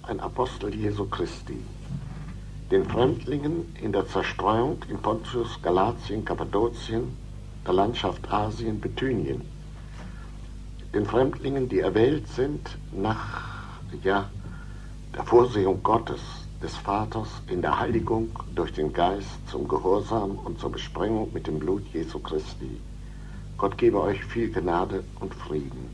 ein Apostel Jesu Christi, den Fremdlingen in der Zerstreuung in Pontus, Galatien, Kappadokien, der Landschaft Asien, Bithynien, den Fremdlingen, die erwählt sind nach der Vorsehung Gottes, des Vaters, in der Heiligung durch den Geist zum Gehorsam und zur Besprengung mit dem Blut Jesu Christi. Gott gebe euch viel Gnade und Frieden.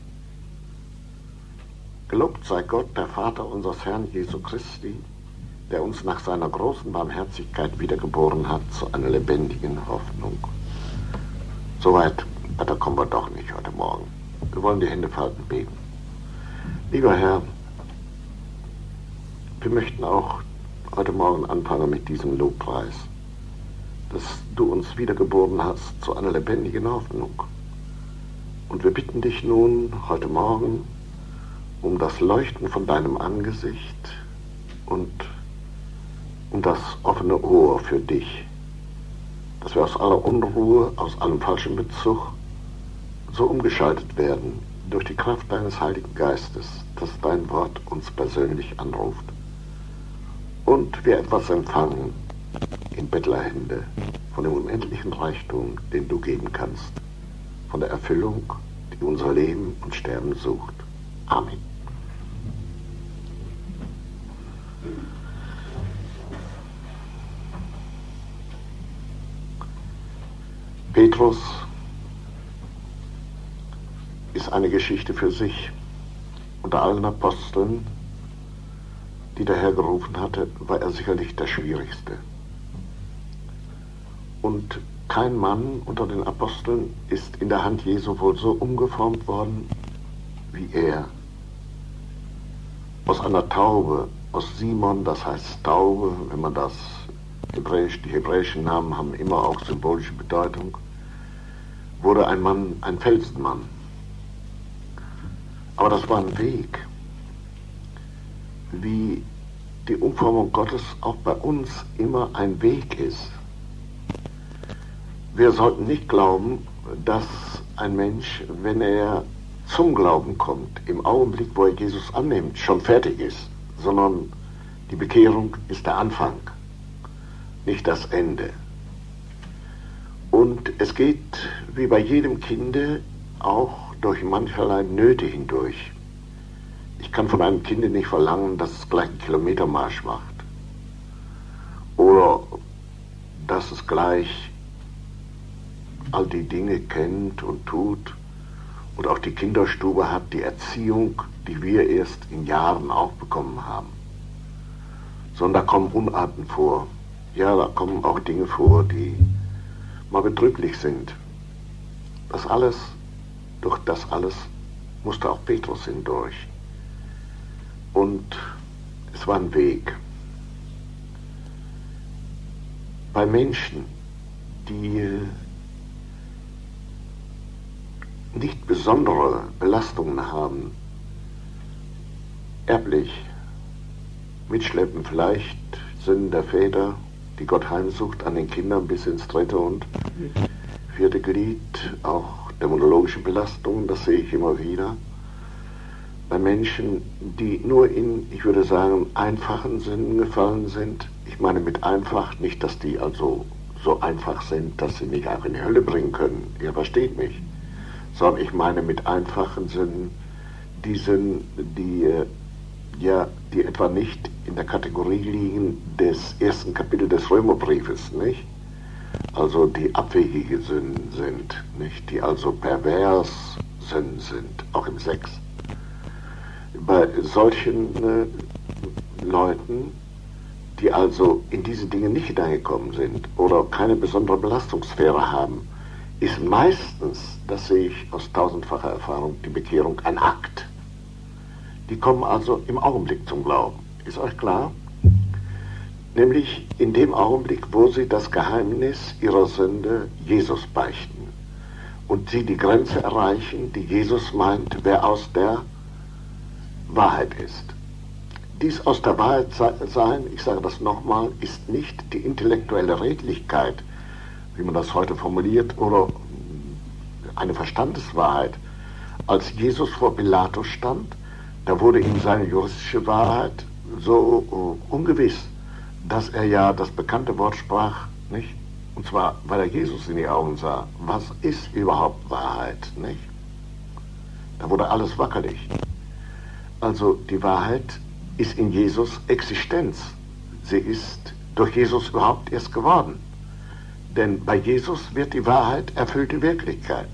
Gelobt sei Gott, der Vater unseres Herrn Jesu Christi, der uns nach seiner großen Barmherzigkeit wiedergeboren hat zu einer lebendigen Hoffnung. Soweit, da kommen wir doch nicht heute Morgen. Wir wollen die Hände falten beten. Lieber Herr, wir möchten auch heute Morgen anfangen mit diesem Lobpreis, dass du uns wiedergeboren hast zu einer lebendigen Hoffnung. Und wir bitten dich nun heute Morgen um das Leuchten von deinem Angesicht und um das offene Ohr für dich, dass wir aus aller Unruhe, aus allem falschen Bezug so umgeschaltet werden durch die Kraft deines Heiligen Geistes, dass dein Wort uns persönlich anruft und wir etwas empfangen in Bettlerhände von dem unendlichen Reichtum, den du geben kannst, von der Erfüllung, die unser Leben und Sterben sucht. Amen. Petrus ist eine Geschichte für sich. Unter allen Aposteln, die der Herr gerufen hatte, war er sicherlich der schwierigste. Und kein Mann unter den Aposteln ist in der Hand Jesu wohl so umgeformt worden wie er. Aus einer Taube, aus Simon, das heißt Taube, wenn man das die hebräischen Namen haben immer auch symbolische Bedeutung, wurde ein Mann, ein Felsenmann. Aber das war ein Weg, wie die Umformung Gottes auch bei uns immer ein Weg ist. Wir sollten nicht glauben, dass ein Mensch, wenn er zum Glauben kommt, im Augenblick, wo er Jesus annimmt, schon fertig ist, sondern die Bekehrung ist der Anfang, nicht das Ende. Und es geht, wie bei jedem Kinde, auch durch mancherlei Nöte hindurch. Ich kann von einem Kind nicht verlangen, dass es gleich einen Kilometermarsch macht. Oder dass es gleich all die Dinge kennt und tut und auch die Kinderstube hat, die Erziehung, die wir erst in Jahren auch bekommen haben. Sondern da kommen Unarten vor. Ja, da kommen auch Dinge vor, die mal betrüblich sind. Durch das alles musste auch Petrus hindurch. Und es war ein Weg. Bei Menschen, die nicht besondere Belastungen haben, erblich, mitschleppen vielleicht Sünden der Väter, die Gott heimsucht an den Kindern bis ins 3. und 4. Glied, auch dämonologische Belastungen, das sehe ich immer wieder. Bei Menschen, die nur in, ich würde sagen, einfachen Sünden gefallen sind. Ich meine mit einfach nicht, dass die also so einfach sind, dass sie mich auch in die Hölle bringen können. Ihr versteht mich. Sondern ich meine mit einfachen Sünden die Sünden, die etwa nicht in der Kategorie liegen des 1. Kapitels des Römerbriefes, nicht? Also die abwegige Sünden sind, nicht? Die also pervers Sünden sind, auch im Sex. Bei solchen Leuten, die also in diese Dinge nicht hineingekommen sind oder keine besondere Belastungssphäre haben, ist meistens, das sehe ich aus tausendfacher Erfahrung, die Bekehrung ein Akt. Die kommen also im Augenblick zum Glauben. Ist euch klar? Nämlich in dem Augenblick, wo sie das Geheimnis ihrer Sünde Jesus beichten und sie die Grenze erreichen, die Jesus meint, wer aus der Wahrheit ist. Dies aus der Wahrheit sein, ich sage das nochmal, ist nicht die intellektuelle Redlichkeit, wie man das heute formuliert, oder eine Verstandeswahrheit. Als Jesus vor Pilatus stand, da wurde ihm seine juristische Wahrheit, so ungewiss, dass er ja das bekannte Wort sprach, nicht? Und zwar, weil er Jesus in die Augen sah. Was ist überhaupt Wahrheit, nicht? Da wurde alles wackelig. Also die Wahrheit ist in Jesus Existenz. Sie ist durch Jesus überhaupt erst geworden. Denn bei Jesus wird die Wahrheit erfüllte Wirklichkeit.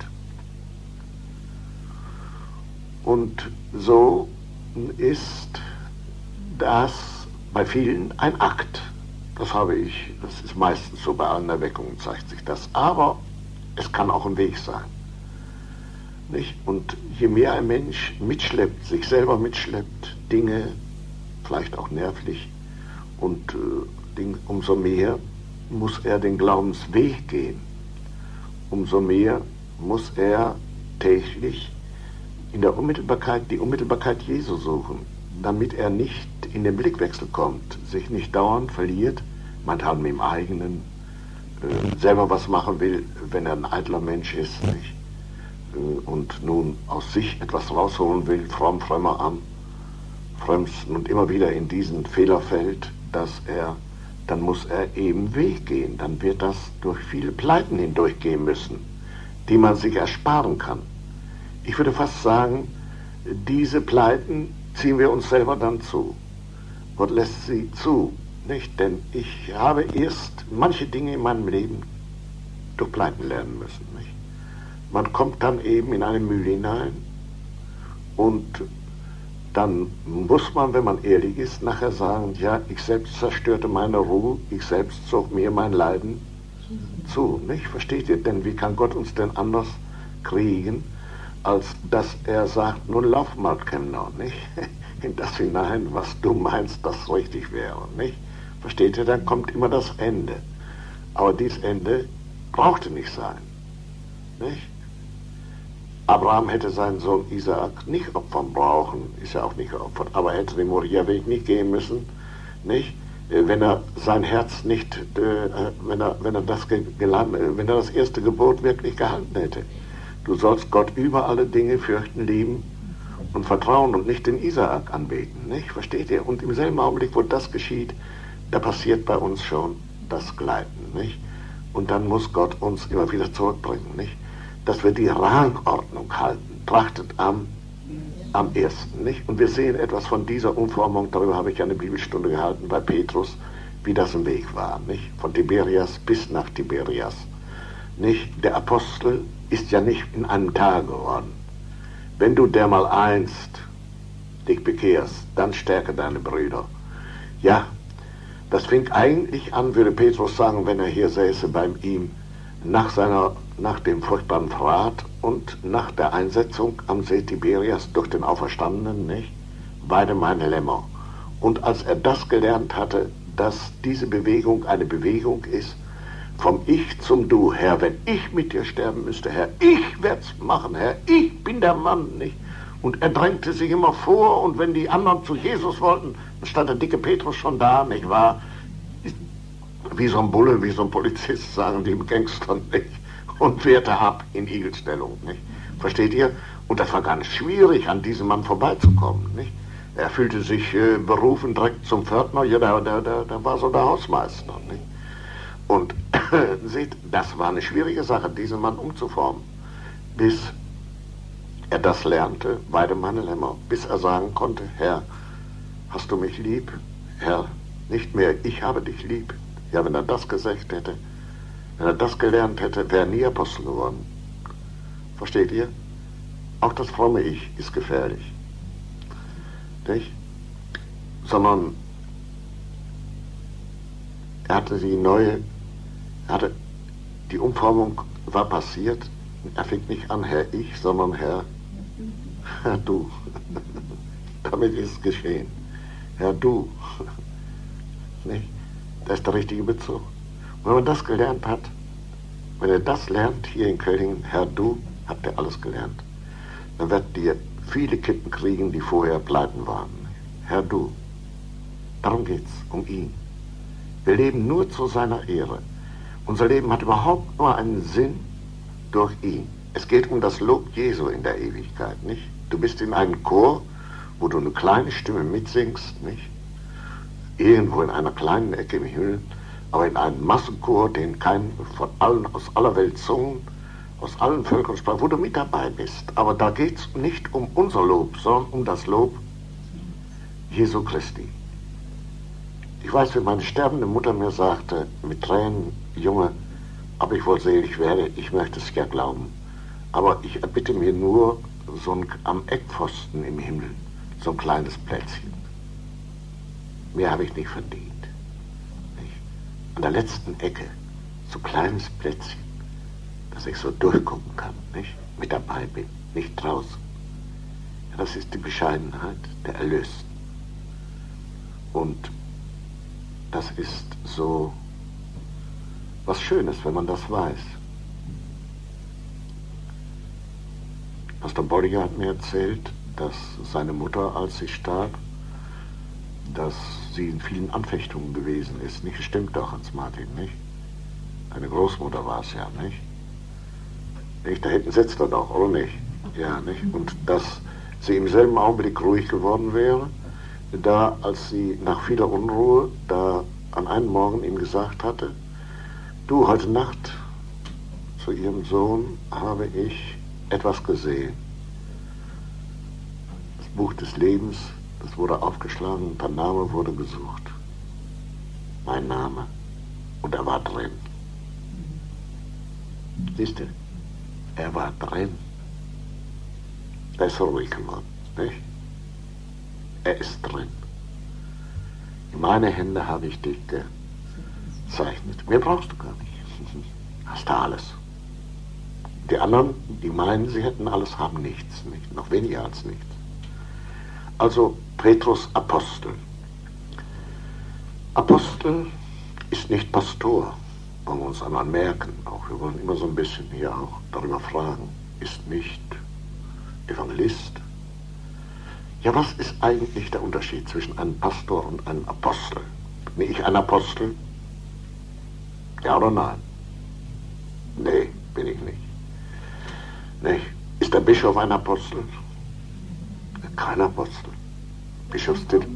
Und so ist das bei vielen ein Akt. Das ist meistens so bei allen Erweckungen zeigt sich das. Aber es kann auch ein Weg sein. Nicht? Und je mehr ein Mensch mitschleppt, sich selber mitschleppt, Dinge, vielleicht auch nervlich, und umso mehr muss er den Glaubensweg gehen. Umso mehr muss er täglich in der Unmittelbarkeit die Unmittelbarkeit Jesu suchen, damit er nicht in den Blickwechsel kommt, sich nicht dauernd verliert, manchmal mit dem eigenen, selber was machen will, wenn er ein eitler Mensch ist, nicht? Und nun aus sich etwas rausholen will, frömmer am frömmsten und immer wieder in diesen Fehler fällt, dann muss er eben Weg gehen. Dann wird das durch viele Pleiten hindurchgehen müssen, die man sich ersparen kann. Ich würde fast sagen, diese Pleiten ziehen wir uns selber dann zu. Gott lässt sie zu, nicht? Denn ich habe erst manche Dinge in meinem Leben durch Pleiten lernen müssen, nicht? Man kommt dann eben in eine Mühle hinein und dann muss man, wenn man ehrlich ist, nachher sagen, ja, ich selbst zerstörte meine Ruhe, ich selbst zog mir mein Leiden zu, nicht? Versteht ihr? Denn wie kann Gott uns denn anders kriegen, als dass er sagt, nun lauf mal, Kemner, nicht? In das hinein, was du meinst, das richtig wäre, nicht? Versteht ihr? Dann kommt immer das Ende. Aber dieses Ende brauchte nicht sein, nicht? Abraham hätte seinen Sohn Isaak nicht opfern brauchen, ist ja auch nicht geopfert, aber er hätte den Moria-Weg nicht gehen müssen, nicht? Wenn er sein Herz nicht, wenn er das erste Gebot wirklich gehalten hätte. Du sollst Gott über alle Dinge fürchten, lieben und vertrauen und nicht den Isaak anbeten, nicht? Versteht ihr? Und im selben Augenblick, wo das geschieht, da passiert bei uns schon das Gleiten, nicht? Und dann muss Gott uns immer wieder zurückbringen, nicht? Dass wir die Rangordnung halten, trachtet am ersten, nicht? Und wir sehen etwas von dieser Umformung, darüber habe ich eine Bibelstunde gehalten bei Petrus, wie das ein Weg war, nicht? Von Tiberias bis nach Tiberias, nicht? Der Apostel ist ja nicht in einem Tag geworden. Wenn du dermal einst dich bekehrst, dann stärke deine Brüder. Ja, das fing eigentlich an, würde Petrus sagen, wenn er hier säße bei ihm, nach dem furchtbaren Verrat und nach der Einsetzung am See Tiberias durch den Auferstandenen, nicht? Beide meine Lämmer. Und als er das gelernt hatte, dass diese Bewegung eine Bewegung ist, vom Ich zum Du, Herr, wenn ich mit dir sterben müsste, Herr, ich werd's machen, Herr, ich bin der Mann, nicht? Und er drängte sich immer vor, und wenn die anderen zu Jesus wollten, dann stand der dicke Petrus schon da, nicht wahr? Wie so ein Bulle, wie so ein Polizist, sagen die Gangster, nicht? Und wehrte ab in Igelstellung, nicht? Versteht ihr? Und das war ganz schwierig, an diesem Mann vorbeizukommen, nicht? Er fühlte sich berufen direkt zum Pförtner, ja, der war so der Hausmeister, nicht? Und seht, das war eine schwierige Sache, diesen Mann umzuformen, bis er das lernte, beide meine Lämmer, bis er sagen konnte, Herr, hast du mich lieb? Herr, nicht mehr, ich habe dich lieb. Ja, wenn er das gesagt hätte, wenn er das gelernt hätte, wäre er nie Apostel geworden. Versteht ihr? Auch das fromme Ich ist gefährlich. Nicht? Sondern er hatte die Umformung war passiert. Er fing nicht an, Herr Ich, sondern Herr Du. Damit ist es geschehen. Herr Du. Nicht? Das ist der richtige Bezug. Und wenn man das gelernt hat, wenn ihr das lernt hier in Köllingen, Herr Du, habt ihr alles gelernt, dann werdet ihr viele Kippen kriegen, die vorher pleiten waren. Herr Du. Darum geht's, um ihn. Wir leben nur zu seiner Ehre. Unser Leben hat überhaupt nur einen Sinn durch ihn. Es geht um das Lob Jesu in der Ewigkeit, nicht? Du bist in einem Chor, wo du eine kleine Stimme mitsingst, nicht? irgendwo in einer kleinen Ecke im Himmel, aber in einem Massenchor, den von allen aus aller Welt sungen, aus allen Völkern sprachen, wo du mit dabei bist. Aber da geht es nicht um unser Lob, sondern um das Lob Jesu Christi. Ich weiß, wie meine sterbende Mutter mir sagte, mit Tränen, Junge, ob ich wohl selig werde, ich möchte es ja glauben. Aber ich erbitte mir nur am Eckpfosten im Himmel so ein kleines Plätzchen. Mehr habe ich nicht verdient. Nicht? An der letzten Ecke so ein kleines Plätzchen, dass ich so durchgucken kann, nicht? Mit dabei bin, nicht draußen. Ja, das ist die Bescheidenheit der Erlösten. Und das ist so was Schönes, wenn man das weiß. Pastor Bolliger hat mir erzählt, dass seine Mutter, als sie starb, dass sie in vielen Anfechtungen gewesen ist. Nicht? Stimmt doch, Hans-Martin, nicht? Eine Großmutter war es ja, nicht? Nicht? Da hinten sitzt er doch, oder nicht? Ja, nicht? Und dass sie im selben Augenblick ruhig geworden wäre, da, als sie nach vieler Unruhe, da an einem Morgen ihm gesagt hatte, du, heute Nacht zu ihrem Sohn habe ich etwas gesehen. Das Buch des Lebens, das wurde aufgeschlagen und der Name wurde gesucht. Mein Name. Und er war drin. Siehst du, er war drin. Er ist ruhig geworden, nicht? Er ist drin. In meine Hände habe ich dich gezeichnet. Mehr brauchst du gar nicht. Hast du alles. Die anderen, die meinen, sie hätten alles, haben nichts, nicht? Noch weniger als nichts. Also Petrus Apostel. Apostel ist nicht Pastor, wollen wir uns einmal merken. Auch wir wollen immer so ein bisschen hier auch darüber fragen. Ist nicht Evangelist. Ja, was ist eigentlich der Unterschied zwischen einem Pastor und einem Apostel? Bin ich ein Apostel? Ja oder nein? Nee, bin ich nicht. Nicht? Ist der Bischof ein Apostel? Kein Apostel. Bischofstitel?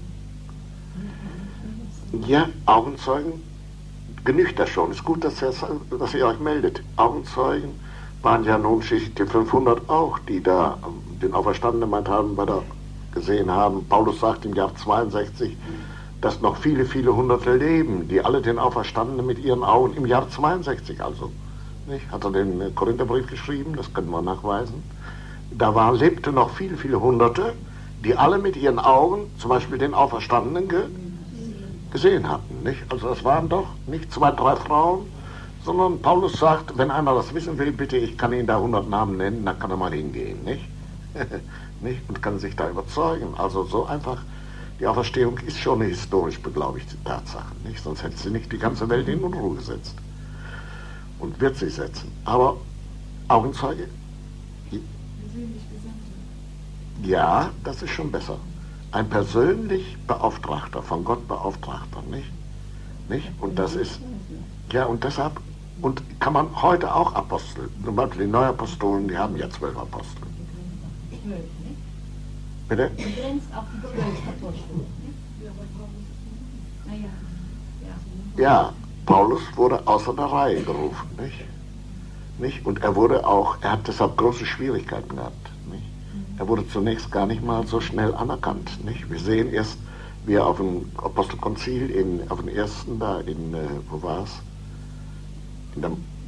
Ja, Augenzeugen genügt das schon. Ist gut, dass ihr euch meldet. Augenzeugen waren ja nun schließlich die 500 auch, die da den Auferstandenen gesehen haben. Paulus sagt im Jahr 62, dass noch viele, viele Hunderte leben, die alle den Auferstandenen mit ihren Augen im Jahr 62 also. Nicht? Hat er den Korintherbrief geschrieben, das können wir nachweisen. Da lebten noch viele, viele Hunderte, die alle mit ihren Augen zum Beispiel den Auferstandenen gesehen hatten. Nicht? Also das waren doch nicht 2, 3 Frauen, sondern Paulus sagt, wenn einer das wissen will, bitte, ich kann Ihnen da 100 Namen nennen, dann kann er mal hingehen. Nicht? Nicht? Und kann sich da überzeugen. Also so einfach, die Auferstehung ist schon eine historisch beglaubigte Tatsache. Nicht? Sonst hätte sie nicht die ganze Welt in Unruhe gesetzt. Und wird sie setzen. Aber Augenzeuge? Ja, das ist schon besser. Ein persönlich Beauftragter, von Gott Beauftragter, nicht? Nicht? Und das ist, ja, und deshalb, und kann man heute auch Apostel, zum Beispiel die Neuapostolen, die haben ja 12 Apostel. Bitte? Ja, Paulus wurde außer der Reihe gerufen, nicht? Und er hat deshalb große Schwierigkeiten gehabt, nicht? Er wurde zunächst gar nicht mal so schnell anerkannt, nicht? Wir sehen erst, wie er auf dem Apostelkonzil, auf dem ersten da, wo war es? In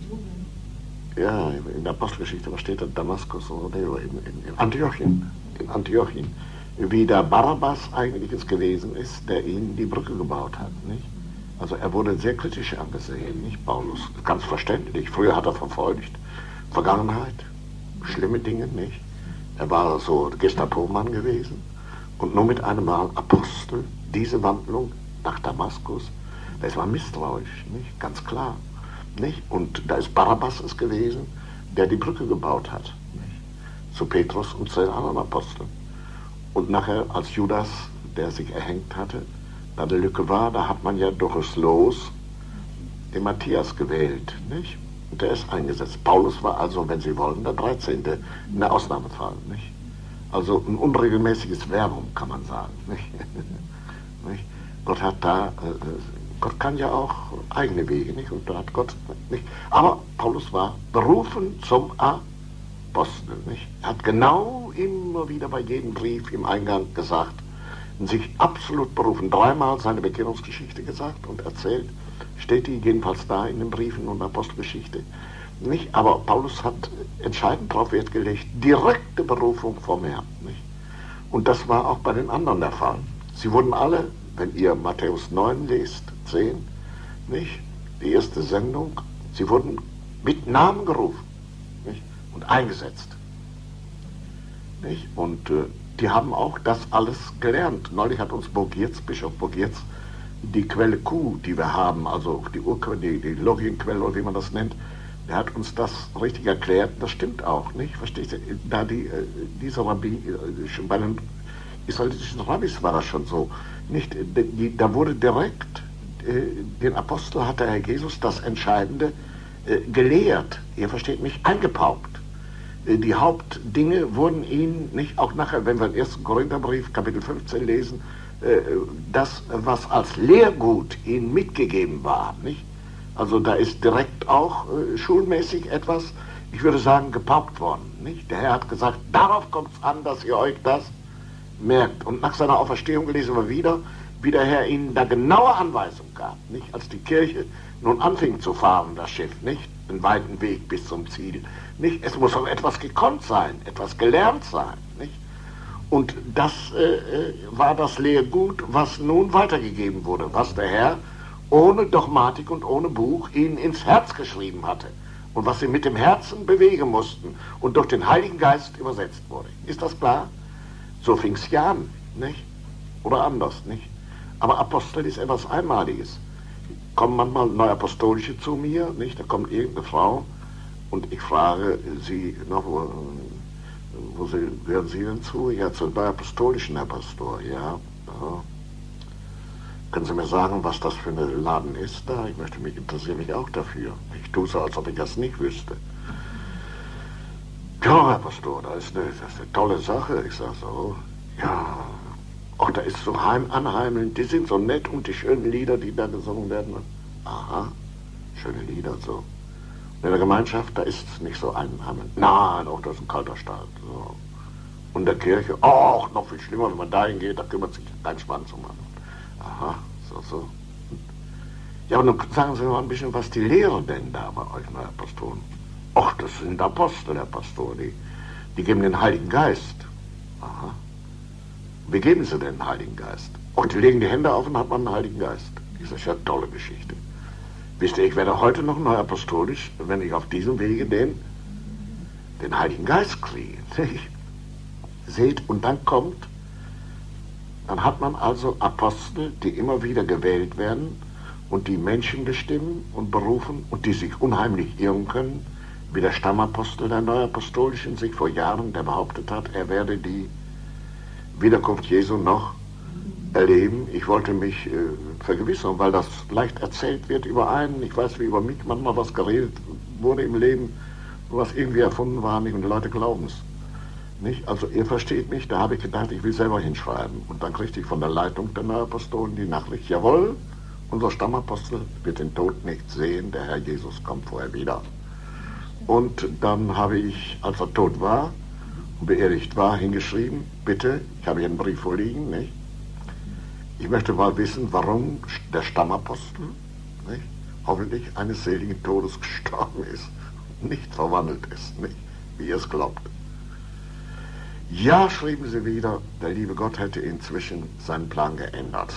der Apostelgeschichte, was steht da? Damaskus oder in Antiochien. In Antiochien. Wie der Barabbas eigentlich es gewesen ist, der ihnen die Brücke gebaut hat, nicht? Also er wurde sehr kritisch angesehen, nicht Paulus? Ganz verständlich. Früher hat er verfolgt. Vergangenheit, schlimme Dinge, nicht? Er war so Gestapo-Mann gewesen. Und nur mit einem Mal Apostel, diese Wandlung nach Damaskus, das war misstrauisch, nicht? Ganz klar. Nicht? Und da ist Barabbas es gewesen, der die Brücke gebaut hat, nicht? Zu Petrus und zu den anderen Aposteln. Und nachher, als Judas, der sich erhängt hatte, da die Lücke war, da hat man ja durch das Los den Matthias gewählt, nicht? Und der ist eingesetzt. Paulus war also, wenn Sie wollen, der 13. in der Ausnahmefall, nicht? Also ein unregelmäßiges Verbum, kann man sagen, nicht? Nicht? Gott hat da, Gott kann ja auch eigene Wege, nicht? Und da hat Gott nicht. Aber Paulus war berufen zum Apostel, nicht? Er hat genau immer wieder bei jedem Brief im Eingang gesagt, sich absolut berufen, dreimal seine Bekehrungsgeschichte gesagt und erzählt, steht die jedenfalls da in den Briefen und Apostelgeschichte, nicht? Aber Paulus hat entscheidend darauf Wert gelegt, direkte Berufung vom Herrn, nicht? Und das war auch bei den anderen der Fall. Sie wurden alle, wenn ihr Matthäus 9 lest, 10, nicht? Die erste Sendung, sie wurden mit Namen gerufen, nicht? Und eingesetzt. Nicht? Und die haben auch das alles gelernt. Neulich hat uns Bischof Bogiertz, die Quelle Q, die wir haben, also die Urquelle, die Logienquelle oder wie man das nennt, der hat uns das richtig erklärt. Das stimmt auch, nicht? Versteht ihr? Da dieser Rabbi, bei den israelitischen Rabbis war das schon so. Nicht? Da wurde direkt, den Apostel hat der Herr Jesus das Entscheidende gelehrt. Ihr versteht mich, eingepaukt. Die Hauptdinge wurden ihnen nicht, auch nachher, wenn wir den 1. Korintherbrief, Kapitel 15 lesen, das, was als Lehrgut ihnen mitgegeben war, nicht? Also da ist direkt auch schulmäßig etwas, ich würde sagen, gepaukt worden, nicht? Der Herr hat gesagt, darauf kommt es an, dass ihr euch das merkt. Und nach seiner Auferstehung lesen wir wieder, wie der Herr ihnen da genaue Anweisungen gab, nicht? Als die Kirche nun anfing zu fahren, das Schiff, nicht? Einen weiten Weg bis zum Ziel, nicht? Es muss auch etwas gekonnt sein, etwas gelernt sein, nicht? Und das war das Lehrgut, was nun weitergegeben wurde, was der Herr ohne Dogmatik und ohne Buch ihnen ins Herz geschrieben hatte und was sie mit dem Herzen bewegen mussten und durch den Heiligen Geist übersetzt wurde. Ist das klar? So fing es ja an, nicht? Oder anders, nicht? Aber Apostel ist etwas Einmaliges. Kommen manchmal Neuapostolische zu mir, nicht? Da kommt irgendeine Frau und ich frage sie, gehören Sie denn zu? Ja, zu Neuapostolischen, Herr Pastor, ja. Aha. Können Sie mir sagen, was das für ein Laden ist da? Interessiere mich auch dafür. Ich tue so, als ob ich das nicht wüsste. Ja, Herr Pastor, das ist eine tolle Sache. Ich sage so, ja, auch da ist so anheimelnd, die sind so nett und die schönen Lieder, die da gesungen werden. Aha, schöne Lieder, so. Und in der Gemeinschaft, da ist es nicht so anheimelnd. Nein, auch das ist ein kalter Stall. So. Und der Kirche, noch viel schlimmer, wenn man dahin geht, da kümmert sich kein Schwanz um an. Aha, so. Ja, aber nun sagen Sie mal ein bisschen, was die lehren denn da bei euch, Herr Pastoren? Ach, das sind Apostel, Herr Pastor, die geben den Heiligen Geist. Aha. Wie geben sie denn den Heiligen Geist? Ach, die legen die Hände auf und hat man einen Heiligen Geist. Das ist ja eine tolle Geschichte. Wisst ihr, ich werde heute noch neu apostolisch, wenn ich auf diesem Wege den Heiligen Geist kriege. Seht, und dann hat man also Apostel, die immer wieder gewählt werden und die Menschen bestimmen und berufen und die sich unheimlich irren können, wie der Stammapostel der Neuapostolischen sich vor Jahren, der behauptet hat, er werde die Wiederkunft Jesu noch erleben. Ich wollte mich vergewissern, weil das leicht erzählt wird über einen, ich weiß, wie über mich manchmal was geredet wurde im Leben, was irgendwie erfunden war, nicht, und die Leute glauben es. Nicht? Also ihr versteht mich, da habe ich gedacht, ich will selber hinschreiben. Und dann kriegte ich von der Leitung der Neuapostolen die Nachricht, jawohl, unser Stammapostel wird den Tod nicht sehen, der Herr Jesus kommt vorher wieder. Und dann habe ich, als er tot war und beerdigt war, hingeschrieben, bitte, ich habe hier einen Brief vorliegen, nicht? Ich möchte mal wissen, warum der Stammapostel, nicht, hoffentlich eines seligen Todes gestorben ist, nicht verwandelt ist, nicht, wie ihr es glaubt. Ja, schrieben sie wieder, der liebe Gott hätte inzwischen seinen Plan geändert.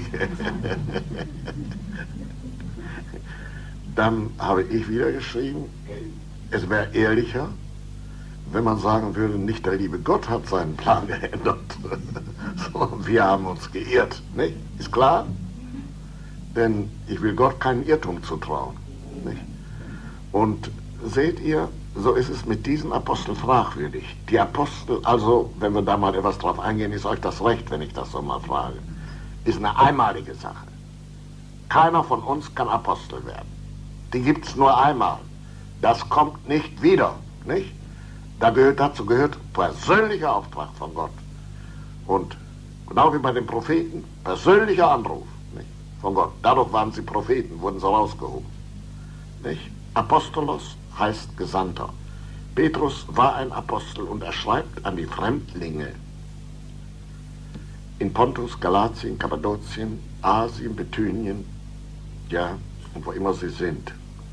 Dann habe ich wieder geschrieben, es wäre ehrlicher, wenn man sagen würde, nicht der liebe Gott hat seinen Plan geändert, sondern wir haben uns geirrt. Nicht? Ist klar? Denn ich will Gott keinen Irrtum zutrauen. Nicht? Und seht ihr, so ist es mit diesen Aposteln fragwürdig. Die Apostel, also, wenn wir da mal etwas drauf eingehen, ist euch das recht, wenn ich das so mal frage, ist eine einmalige Sache. Keiner von uns kann Apostel werden. Die gibt es nur einmal. Das kommt nicht wieder, nicht? Dazu gehört persönlicher Auftrag von Gott. Und Genau wie bei den Propheten, persönlicher Anruf, nicht? Von Gott. Dadurch waren sie Propheten, wurden sie rausgehoben. Nicht? Apostolos heißt Gesandter. Petrus war ein Apostel und er schreibt an die Fremdlinge in Pontus, Galatien, Kappadokien, Asien, Bithynien, ja, und wo immer sie sind.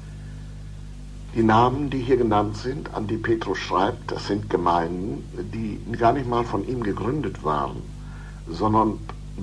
Die Namen, die hier genannt sind, an die Petrus schreibt, das sind Gemeinden, die gar nicht mal von ihm gegründet waren, sondern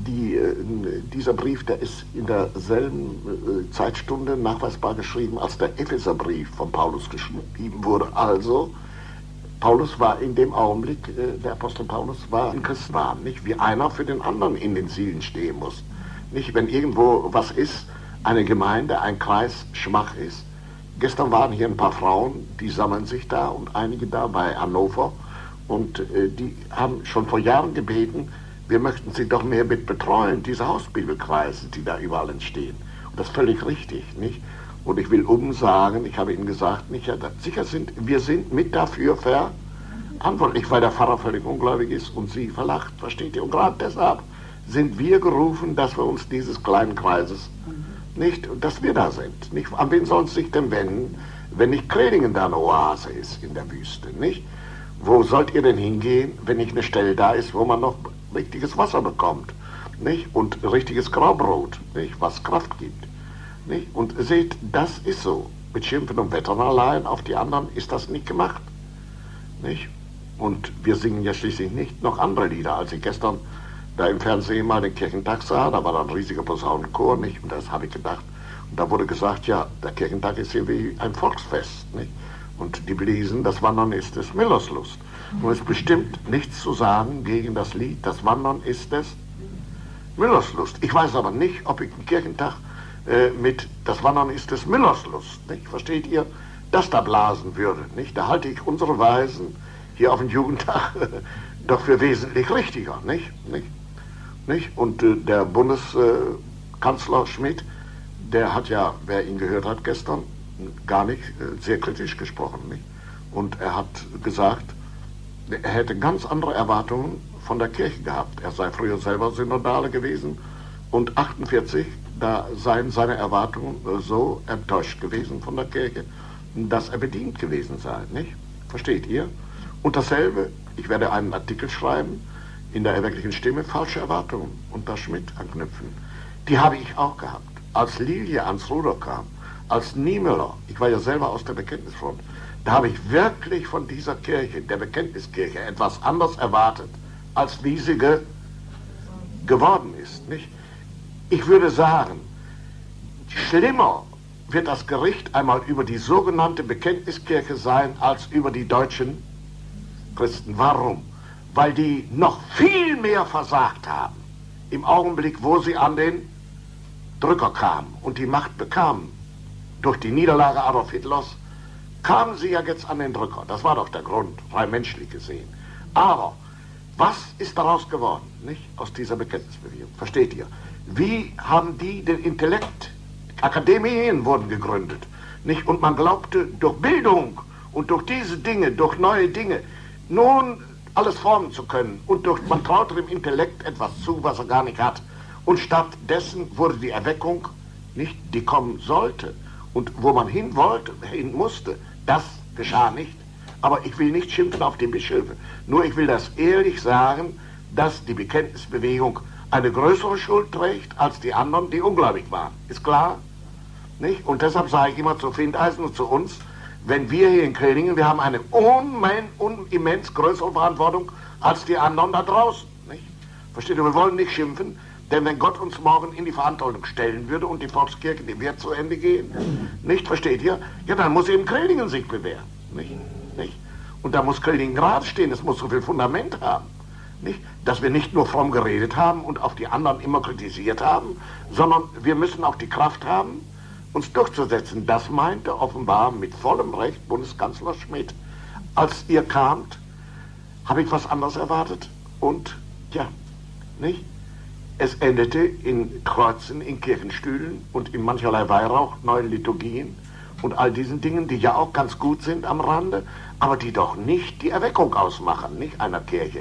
dieser Brief, der ist in derselben Zeitstunde nachweisbar geschrieben, als der Epheserbrief von Paulus geschrieben wurde. Also, Paulus war in dem Augenblick, der Apostel Paulus war ein Christenrahmen, nicht? Wie einer für den anderen in den Zielen stehen muss. Nicht, wenn irgendwo was ist, eine Gemeinde, ein Kreis schwach ist. Gestern waren hier ein paar Frauen, die sammeln sich da und einige da bei Hannover und die haben schon vor Jahren gebeten, wir möchten sie doch mehr mit betreuen, diese Hausbibelkreise, die da überall entstehen. Und das ist völlig richtig, nicht? Und ich will sagen, ich habe Ihnen gesagt, nicht, ja, sicher wir sind mit dafür verantwortlich, weil der Pfarrer völlig ungläubig ist und Sie verlacht, versteht ihr? Und gerade deshalb sind wir gerufen, dass wir uns dieses kleinen Kreises nicht, dass wir da sind. Nicht? An wen soll es sich denn wenden, wenn nicht Kredingen da eine Oase ist in der Wüste, nicht? Wo sollt ihr denn hingehen, wenn nicht eine Stelle da ist, wo man noch richtiges Wasser bekommt, nicht? Und richtiges Graubrot, nicht? Was Kraft gibt, nicht? Und seht, das ist so. Mit Schimpfen und Wettern allein auf die anderen ist das nicht gemacht, nicht? Und wir singen ja schließlich nicht noch andere Lieder, als ich gestern da im Fernsehen mal den Kirchentag sah, da war da ein riesiger Posaunenchor, nicht? Und das habe ich gedacht. Und da wurde gesagt, ja, der Kirchentag ist hier wie ein Volksfest, nicht? Und die Bliesen, das Wandern ist des Millerslust. Und es ist bestimmt nichts zu sagen gegen das Lied, das Wandern ist des Millerslust. Ich weiß aber nicht, ob ich den Kirchentag mit das Wandern ist des Millerslust, nicht? Versteht ihr? Das da blasen würde, nicht? Da halte ich unsere Weisen hier auf dem Jugendtag doch für wesentlich richtiger, nicht? Nicht? Und der Bundeskanzler Schmidt, der hat ja, wer ihn gehört hat gestern, gar nicht sehr kritisch gesprochen, nicht? Und er hat gesagt, er hätte ganz andere Erwartungen von der Kirche gehabt. Er sei früher selber Synodale gewesen und 48, da seien seine Erwartungen so enttäuscht gewesen von der Kirche, dass er bedient gewesen sei, nicht? Versteht ihr? Und dasselbe, ich werde einen Artikel schreiben, in der erwecklichen Stimme, falsche Erwartungen unter Schmidt anknüpfen. Die habe ich auch gehabt. Als Lilie ans Ruder kam, als Niemöller, ich war ja selber aus der Bekenntnisfront, da habe ich wirklich von dieser Kirche, der Bekenntniskirche, etwas anderes erwartet, als wie sie geworden ist, nicht? Ich würde sagen, schlimmer wird das Gericht einmal über die sogenannte Bekenntniskirche sein, als über die deutschen Christen. Warum? Weil die noch viel mehr versagt haben im Augenblick, wo sie an den Drücker kamen und die Macht bekamen. Durch die Niederlage Adolf Hitlers kamen sie ja jetzt an den Drücker. Das war doch der Grund, rein menschlich gesehen. Aber was ist daraus geworden, nicht? Aus dieser Bekenntnisbewegung? Versteht ihr? Wie haben die den Intellekt? Akademien wurden gegründet, nicht? Und man glaubte, durch Bildung und durch diese Dinge, durch neue Dinge, nun alles formen zu können. Und man traute dem Intellekt etwas zu, was er gar nicht hat. Und stattdessen wurde die Erweckung nicht, die kommen sollte. Und wo man hin wollte, hin musste, das geschah nicht. Aber ich will nicht schimpfen auf die Bischöfe. Nur ich will das ehrlich sagen, dass die Bekenntnisbewegung eine größere Schuld trägt als die anderen, die ungläubig waren. Ist klar? Nicht? Und deshalb sage ich immer zu Findeisen und zu uns, wenn wir hier in Kredingen, wir haben eine immens größere Verantwortung als die anderen da draußen. Nicht? Versteht ihr? Wir wollen nicht schimpfen, denn wenn Gott uns morgen in die Verantwortung stellen würde und die Volkskirche, die wird zu Ende gehen, nicht? Versteht ihr? Ja, dann muss eben Kredingen sich bewähren. Nicht? Und da muss Kredingen gerade stehen, es muss so viel Fundament haben. Nicht? Dass wir nicht nur fromm geredet haben und auf die anderen immer kritisiert haben, sondern wir müssen auch die Kraft haben, uns durchzusetzen. Das meinte offenbar mit vollem Recht Bundeskanzler Schmidt. Als ihr kamt, habe ich was anderes erwartet und ja, nicht? Es endete in Kreuzen, in Kirchenstühlen und in mancherlei Weihrauch, neuen Liturgien und all diesen Dingen, die ja auch ganz gut sind am Rande, aber die doch nicht die Erweckung ausmachen, nicht einer Kirche.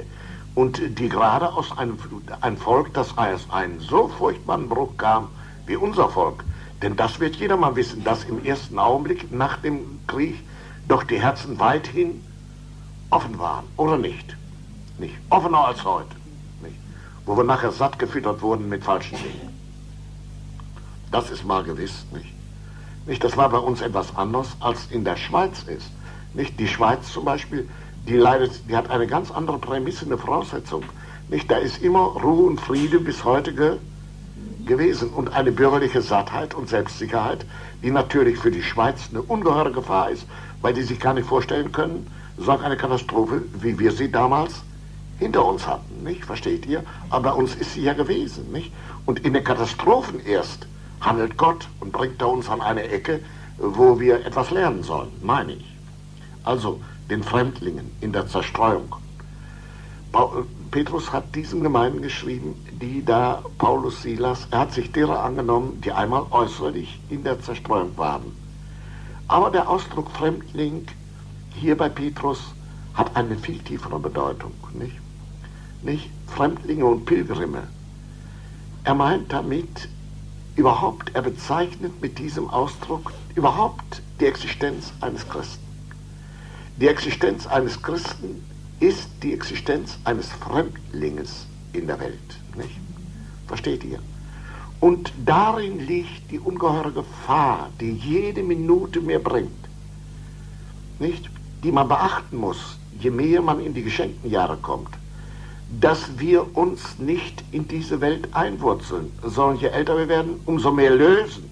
und die gerade aus ein Volk, das aus einem so furchtbaren Bruch kam wie unser Volk. Denn das wird jeder mal wissen, dass im ersten Augenblick nach dem Krieg doch die Herzen weithin offen waren, oder nicht? Nicht offener als heute, nicht? Wo wir nachher satt gefüttert wurden mit falschen Dingen. Das ist mal gewiss, nicht? Nicht, das war bei uns etwas anders, als in der Schweiz ist. Nicht? Die Schweiz zum Beispiel, die hat eine ganz andere Prämisse, eine Voraussetzung. Nicht? Da ist immer Ruhe und Friede bis heute gewesen und eine bürgerliche Sattheit und Selbstsicherheit, die natürlich für die Schweiz eine ungeheure Gefahr ist, weil die sich gar nicht vorstellen können, solch eine Katastrophe, wie wir sie damals hinter uns hatten, nicht? Versteht ihr? Aber bei uns ist sie ja gewesen, nicht? Und in den Katastrophen erst handelt Gott und bringt er uns an eine Ecke, wo wir etwas lernen sollen, meine ich. Also den Fremdlingen in der Zerstreuung. Petrus hat diesen Gemeinden geschrieben, die da Paulus, Silas, er hat sich derer angenommen, die einmal äußerlich in der Zerstreuung waren. Aber der Ausdruck Fremdling hier bei Petrus hat eine viel tiefere Bedeutung, nicht? Nicht Fremdlinge und Pilgerime. Er meint damit überhaupt, er bezeichnet mit diesem Ausdruck überhaupt die Existenz eines Christen. Die Existenz eines Christen ist die Existenz eines Fremdlinges in der Welt, nicht? Versteht ihr? Und darin liegt die ungeheure Gefahr, die jede Minute mehr bringt, nicht? Die man beachten muss, je mehr man in die geschenkten Jahre kommt, dass wir uns nicht in diese Welt einwurzeln, sondern je älter wir werden, umso mehr lösen.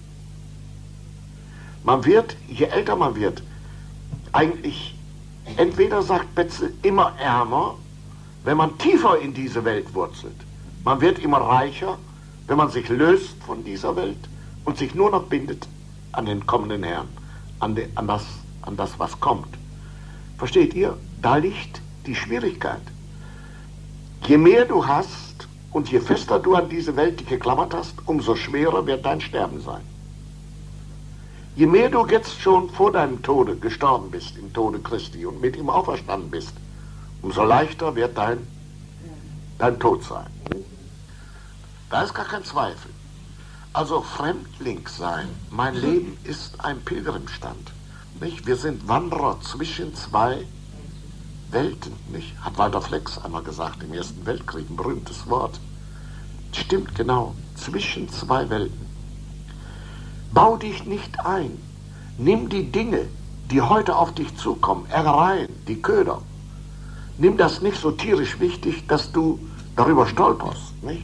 Man wird, je älter man wird, eigentlich entweder, sagt Betzel, immer ärmer, wenn man tiefer in diese Welt wurzelt. Man wird immer reicher, wenn man sich löst von dieser Welt und sich nur noch bindet an den kommenden Herrn, an das, was kommt. Versteht ihr? Da liegt die Schwierigkeit. Je mehr du hast und je fester du an diese Welt dich geklammert hast, umso schwerer wird dein Sterben sein. Je mehr du jetzt schon vor deinem Tode gestorben bist, im Tode Christi, und mit ihm auferstanden bist, umso leichter wird dein Tod sein. Da ist gar kein Zweifel. Also Fremdling sein, mein Leben ist ein Pilgrimstand. Nicht? Wir sind Wanderer zwischen zwei Welten. Nicht? Hat Walter Flex einmal gesagt im Ersten Weltkrieg, ein berühmtes Wort. Stimmt genau, zwischen zwei Welten. Bau dich nicht ein. Nimm die Dinge, die heute auf dich zukommen, Ärgereien, die Köder. Nimm das nicht so tierisch wichtig, dass du darüber stolperst. Nicht?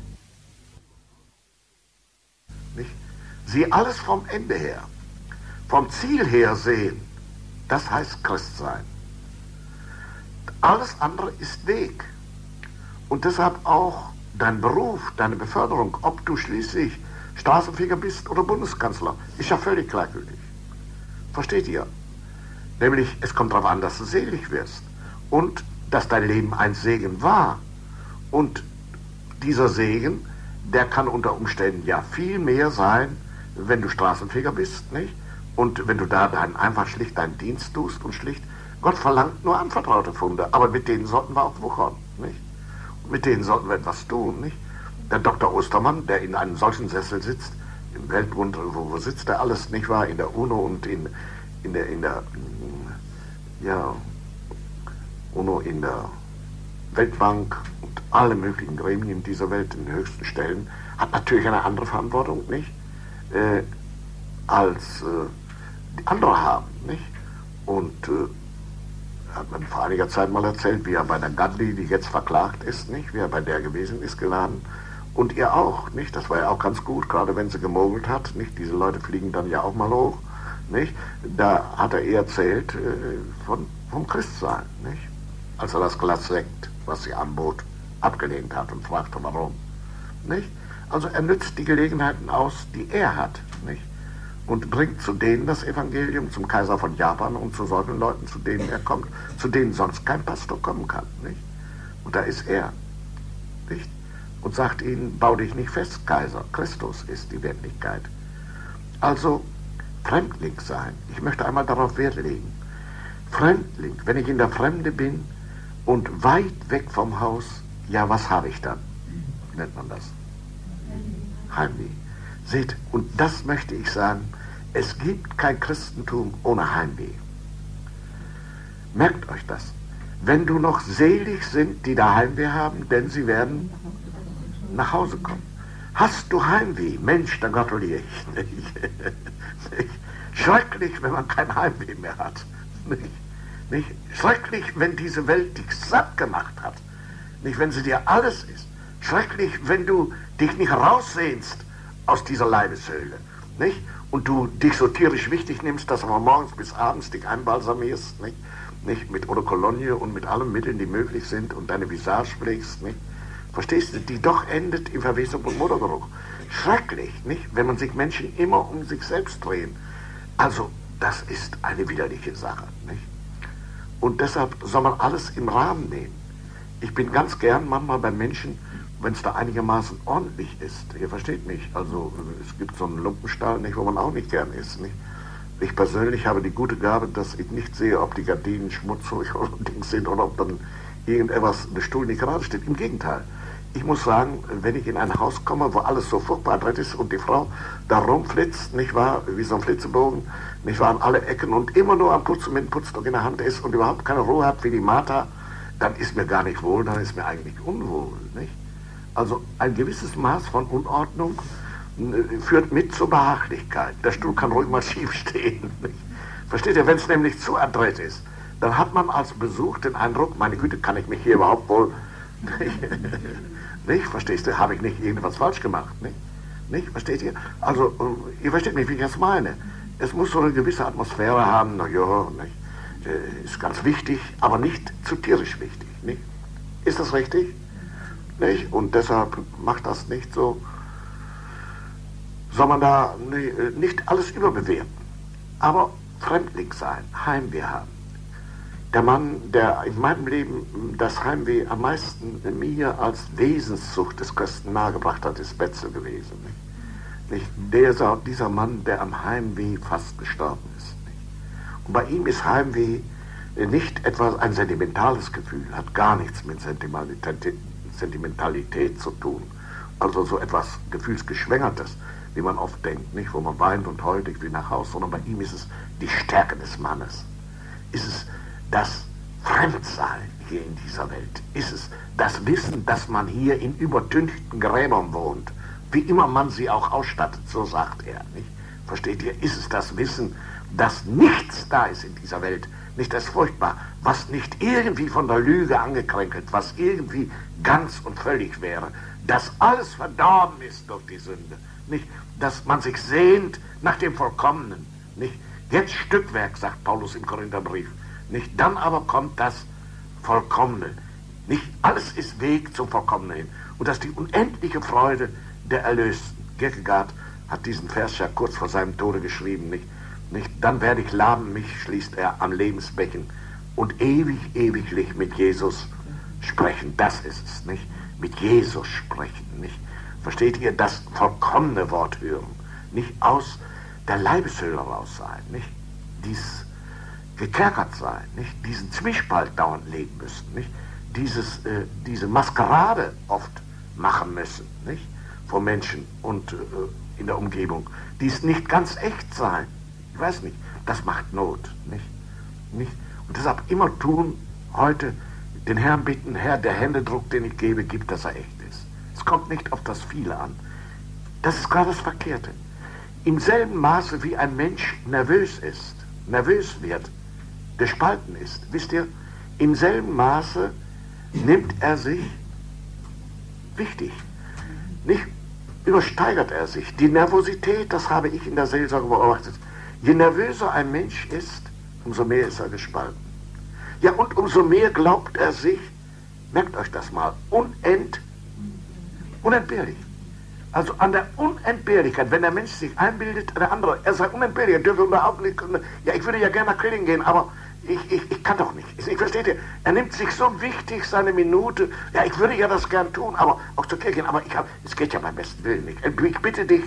Nicht? Sieh alles vom Ende her, vom Ziel her sehen. Das heißt Christsein. Alles andere ist Weg. Und deshalb auch dein Beruf, deine Beförderung, ob du schließlich Straßenfeger bist oder Bundeskanzler, ist ja völlig gleichgültig. Versteht ihr? Nämlich, es kommt darauf an, dass du selig wirst und dass dein Leben ein Segen war. Und dieser Segen, der kann unter Umständen ja viel mehr sein, wenn du Straßenfeger bist, nicht? Und wenn du da einfach schlicht deinen Dienst tust und schlicht, Gott verlangt nur anvertraute Funde, aber mit denen sollten wir auch wuchern, nicht? Und mit denen sollten wir etwas tun, nicht? Der Dr. Ostermann, der in einem solchen Sessel sitzt, im Weltbund, wo sitzt er alles, nicht wahr? In der UNO und in der UNO, in der Weltbank und alle möglichen Gremien dieser Welt in den höchsten Stellen, hat natürlich eine andere Verantwortung, nicht? Als die andere haben, nicht? Und hat man vor einiger Zeit mal erzählt, wie er bei der Gandhi, die jetzt verklagt ist, nicht? Wie er bei der gewesen ist, geladen. Und ihr auch, nicht? Das war ja auch ganz gut, gerade wenn sie gemogelt hat, nicht? Diese Leute fliegen dann ja auch mal hoch, nicht? Da hat er ihr erzählt vom Christsein, nicht? Als er das Glas Sekt, was sie anbot, abgelehnt hat und fragte, warum, nicht? Also er nützt die Gelegenheiten aus, die er hat, nicht? Und bringt zu denen das Evangelium, zum Kaiser von Japan und zu solchen Leuten, zu denen er kommt, zu denen sonst kein Pastor kommen kann, nicht? Und da ist er, nicht? Und sagt ihnen, bau dich nicht fest, Kaiser, Christus ist die Wirklichkeit. Also Fremdling sein, ich möchte einmal darauf Wert legen. Fremdling, wenn ich in der Fremde bin, und weit weg vom Haus, ja, was habe ich dann? Wie nennt man das? Heimweh. Seht, und das möchte ich sagen, es gibt kein Christentum ohne Heimweh. Merkt euch das. Wenn du noch selig sind, die da Heimweh haben, denn sie werden nach Hause kommen. Hast du Heimweh? Mensch, dann gratuliere ich. Nicht? Schrecklich, wenn man kein Heimweh mehr hat. Nicht? Schrecklich, wenn diese Welt dich satt gemacht hat. Nicht, wenn sie dir alles ist. Schrecklich, wenn du dich nicht raussehnst aus dieser Leibeshöhle. Nicht? Und du dich so tierisch wichtig nimmst, dass du von morgens bis abends dich einbalsamierst. Nicht? Mit Eau de Cologne und mit allen Mitteln, die möglich sind und deine Visage pflegst. Nicht? Verstehst du? Die doch endet in Verwesung und Modergeruch. Schrecklich, nicht? Wenn man sich Menschen immer um sich selbst drehen. Also, das ist eine widerliche Sache, nicht? Und deshalb soll man alles im Rahmen nehmen. Ich bin ganz gern manchmal bei Menschen, wenn es da einigermaßen ordentlich ist. Ihr versteht mich. Also, es gibt so einen Lumpenstall, nicht, wo man auch nicht gern ist, nicht? Ich persönlich habe die gute Gabe, dass ich nicht sehe, ob die Gardinen schmutzig oder Dings sind oder ob dann irgendetwas, der Stuhl nicht gerade steht. Im Gegenteil. Ich muss sagen, wenn ich in ein Haus komme, wo alles so furchtbar adrett ist und die Frau da rumflitzt, nicht wahr, wie so ein Flitzebogen, nicht wahr, an alle Ecken und immer nur am Putzen mit dem Putzstock in der Hand ist und überhaupt keine Ruhe hat wie die Martha, dann ist mir gar nicht wohl, dann ist mir eigentlich unwohl, nicht? Also ein gewisses Maß von Unordnung führt mit zur Behaglichkeit. Der Stuhl kann ruhig mal schief stehen, nicht? Versteht ihr, wenn es nämlich zu adrett ist, dann hat man als Besuch den Eindruck, meine Güte, kann ich mich hier überhaupt wohl... Nicht, verstehst du, habe ich nicht irgendwas falsch gemacht, nicht, versteht ihr? Also, ihr versteht mich, wie ich das meine. Es muss so eine gewisse Atmosphäre haben, na ja, nicht, ist ganz wichtig, aber nicht zu tierisch wichtig, nicht? Ist das richtig? Nicht? Und deshalb macht das nicht so, soll man da nicht alles überbewerten, aber Fremdling sein, Heimweh haben. Der Mann, der in meinem Leben das Heimweh am meisten mir als Wesenszucht des Christen nahegebracht hat, ist Betzel gewesen. Nicht? Dieser Mann, der am Heimweh fast gestorben ist. Nicht? Und bei ihm ist Heimweh nicht etwas ein sentimentales Gefühl, hat gar nichts mit Sentimentalität zu tun. Also so etwas Gefühlsgeschwängertes, wie man oft denkt, nicht? Wo man weint und heult, ich will nach Hause, sondern bei ihm ist es die Stärke des Mannes. Ist es das Fremdsein hier in dieser Welt? Ist es das Wissen, dass man hier in übertünchten Gräbern wohnt, wie immer man sie auch ausstattet, so sagt er, nicht? Versteht ihr? Ist es das Wissen, dass nichts da ist in dieser Welt, nicht das furchtbar, was nicht irgendwie von der Lüge angekränkelt, was irgendwie ganz und völlig wäre, dass alles verdorben ist durch die Sünde, nicht? Dass man sich sehnt nach dem Vollkommenen, nicht? Jetzt Stückwerk, sagt Paulus im Korintherbrief, nicht? Dann aber kommt das Vollkommene. Nicht alles ist Weg zum Vollkommenen hin. Und das ist die unendliche Freude der Erlösten. Kierkegaard hat diesen Vers ja kurz vor seinem Tode geschrieben. Nicht? Dann werde ich laben mich, schließt er, an Lebensbecken und ewiglich mit Jesus sprechen. Das ist es, nicht? Mit Jesus sprechen, nicht? Versteht ihr? Das vollkommene Wort hören. Nicht aus der Leibeshöhle raus sein, nicht? Dies gekerkert sein, nicht? Diesen Zwiespalt dauernd leben müssen, nicht? Diese Maskerade oft machen müssen, nicht? Vor Menschen und in der Umgebung. Dies nicht ganz echt sein. Ich weiß nicht, das macht Not, nicht? Und deshalb immer tun, heute den Herrn bitten, Herr, der Händedruck, den ich gebe, gibt, dass er echt ist. Es kommt nicht auf das Viele an. Das ist gerade das Verkehrte. Im selben Maße, wie ein Mensch nervös wird, gespalten ist, wisst ihr, im selben Maße nimmt er sich wichtig, nicht übersteigert er sich. Die Nervosität, das habe ich in der Seelsorge beobachtet, je nervöser ein Mensch ist, umso mehr ist er gespalten. Ja, und umso mehr glaubt er sich, merkt euch das mal, unentbehrlich. Also an der Unentbehrlichkeit, wenn der Mensch sich einbildet, der andere, er sei unentbehrlich, er dürfe überhaupt nicht, ja, ich würde ja gerne nach Krilling gehen, aber ich kann doch nicht. Ich versteht ihr, er nimmt sich so wichtig seine Minute, ja, ich würde ja das gern tun, aber auch zur Kirche gehen, aber es geht ja beim besten Willen nicht. Ich bitte dich,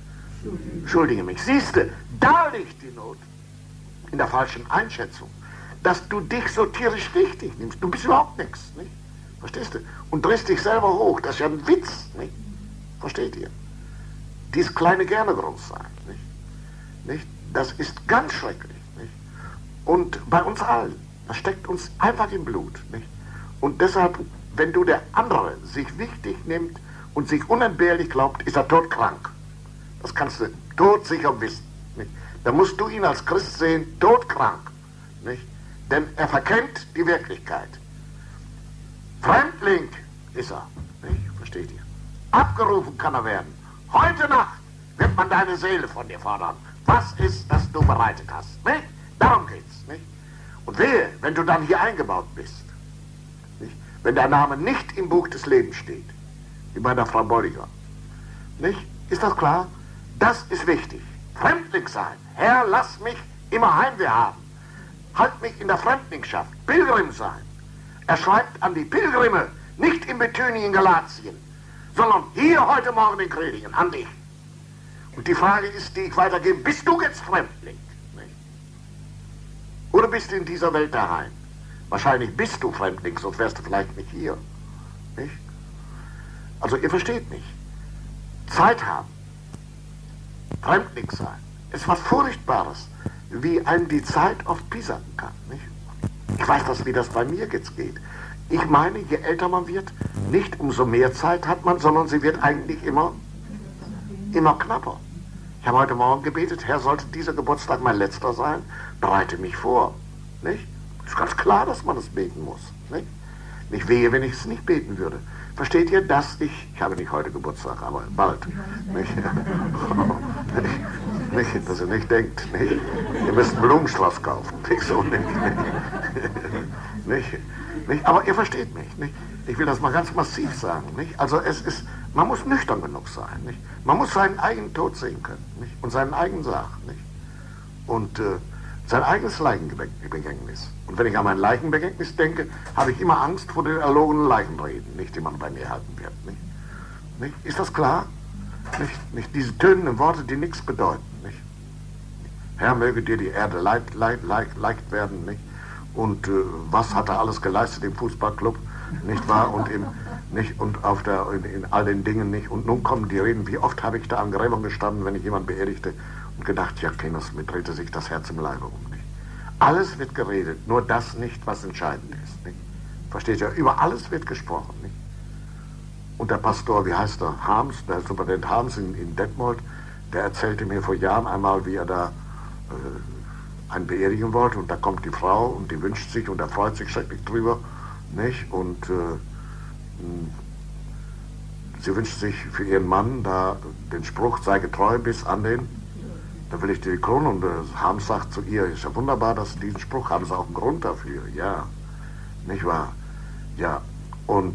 entschuldige mich. Siehste, da liegt die Not, in der falschen Einschätzung. dass du dich so tierisch wichtig nimmst. Du bist überhaupt nichts, nicht? Verstehst du? Und drehst dich selber hoch. Das ist ja ein Witz, nicht? Versteht ihr? Dies kleine gerne groß sein, nicht? Nicht? Das ist ganz schrecklich, nicht? Und bei uns allen, das steckt uns einfach im Blut, nicht? Und deshalb, wenn du der andere sich wichtig nimmt und sich unentbehrlich glaubt, ist er todkrank. Das kannst du todsicher wissen, nicht? Da musst du ihn als Christ sehen, todkrank, nicht? Denn er verkennt die Wirklichkeit. Fremdling ist er, nicht? Versteht ihr? Abgerufen kann er werden. Heute Nacht wird man deine Seele von dir fordern. Was ist, das du bereitet hast? Nicht? Darum geht's, nicht? Und wehe, wenn du dann hier eingebaut bist, nicht? Wenn dein Name nicht im Buch des Lebens steht, wie bei der Frau Bolliger, nicht? Ist das klar? Das ist wichtig. Fremdling sein. Herr, lass mich immer Heimweh haben. Halt mich in der Fremdlingschaft. Pilgrim sein. Er schreibt an die Pilgrime, nicht in Bithynien, Galatien, sondern hier heute Morgen in Kredingen, an dich. Und die Frage ist, die ich weitergebe, bist du jetzt Fremdling? Nicht? Oder bist du in dieser Welt daheim? Wahrscheinlich bist du Fremdling, sonst wärst du vielleicht nicht hier. Nicht? Also ihr versteht mich. Zeit haben. Fremdling sein. Es ist was Furchtbares, wie einem die Zeit oft piesacken kann. Nicht? Ich weiß das, wie das bei mir jetzt geht. Ich meine, je älter man wird, nicht umso mehr Zeit hat man, sondern sie wird eigentlich immer knapper. Ich habe heute Morgen gebetet, Herr, sollte dieser Geburtstag mein letzter sein, bereite mich vor. Nicht? Es ist ganz klar, dass man es beten muss. Nicht? Nicht wehe, wenn ich es nicht beten würde. Versteht ihr, dass ich habe nicht heute Geburtstag, aber bald. Nicht? Nicht, dass ihr nicht denkt, nicht? Ihr müsst einen Blumenstrauß kaufen. Nicht so, nicht. Nicht? Nicht? Aber ihr versteht mich. Nicht? Ich will das mal ganz massiv sagen. Nicht? Also man muss nüchtern genug sein. Nicht? Man muss seinen eigenen Tod sehen können. Nicht? Und seinen eigenen Sarg. Nicht? Und sein eigenes Leichenbegängnis. Und wenn ich an mein Leichenbegängnis denke, habe ich immer Angst vor den erlogenen Leichenreden, nicht, die man bei mir halten wird. Nicht? Nicht? Ist das klar? Nicht diese tönenden Worte, die nichts bedeuten. Nicht? Herr, möge dir die Erde leicht werden. Nicht? Und was hat er alles geleistet im Fußballclub? Nicht wahr? Und in all den Dingen nicht. Und nun kommen die Reden, wie oft habe ich da am Gräber gestanden, wenn ich jemanden beerdigte und gedacht, ja, Kinders, mir drehte sich das Herz im Leibe um. Nicht? Alles wird geredet, nur das nicht, was entscheidend ist. Nicht? Versteht ihr? Über alles wird gesprochen. Nicht? Und der Pastor, wie heißt er, Harms, der Superintendent Harms in Detmold, der erzählte mir vor Jahren einmal, wie er da einen beerdigen wollte, und da kommt die Frau und die wünscht sich und er freut sich schrecklich drüber, nicht? Und sie wünscht sich für ihren Mann da den Spruch, sei getreu bis an den, da will ich dir die Krone, und Harms sagt zu ihr, ist ja wunderbar, dass Sie diesen Spruch haben, Sie auch einen Grund dafür, ja, nicht wahr? Ja, und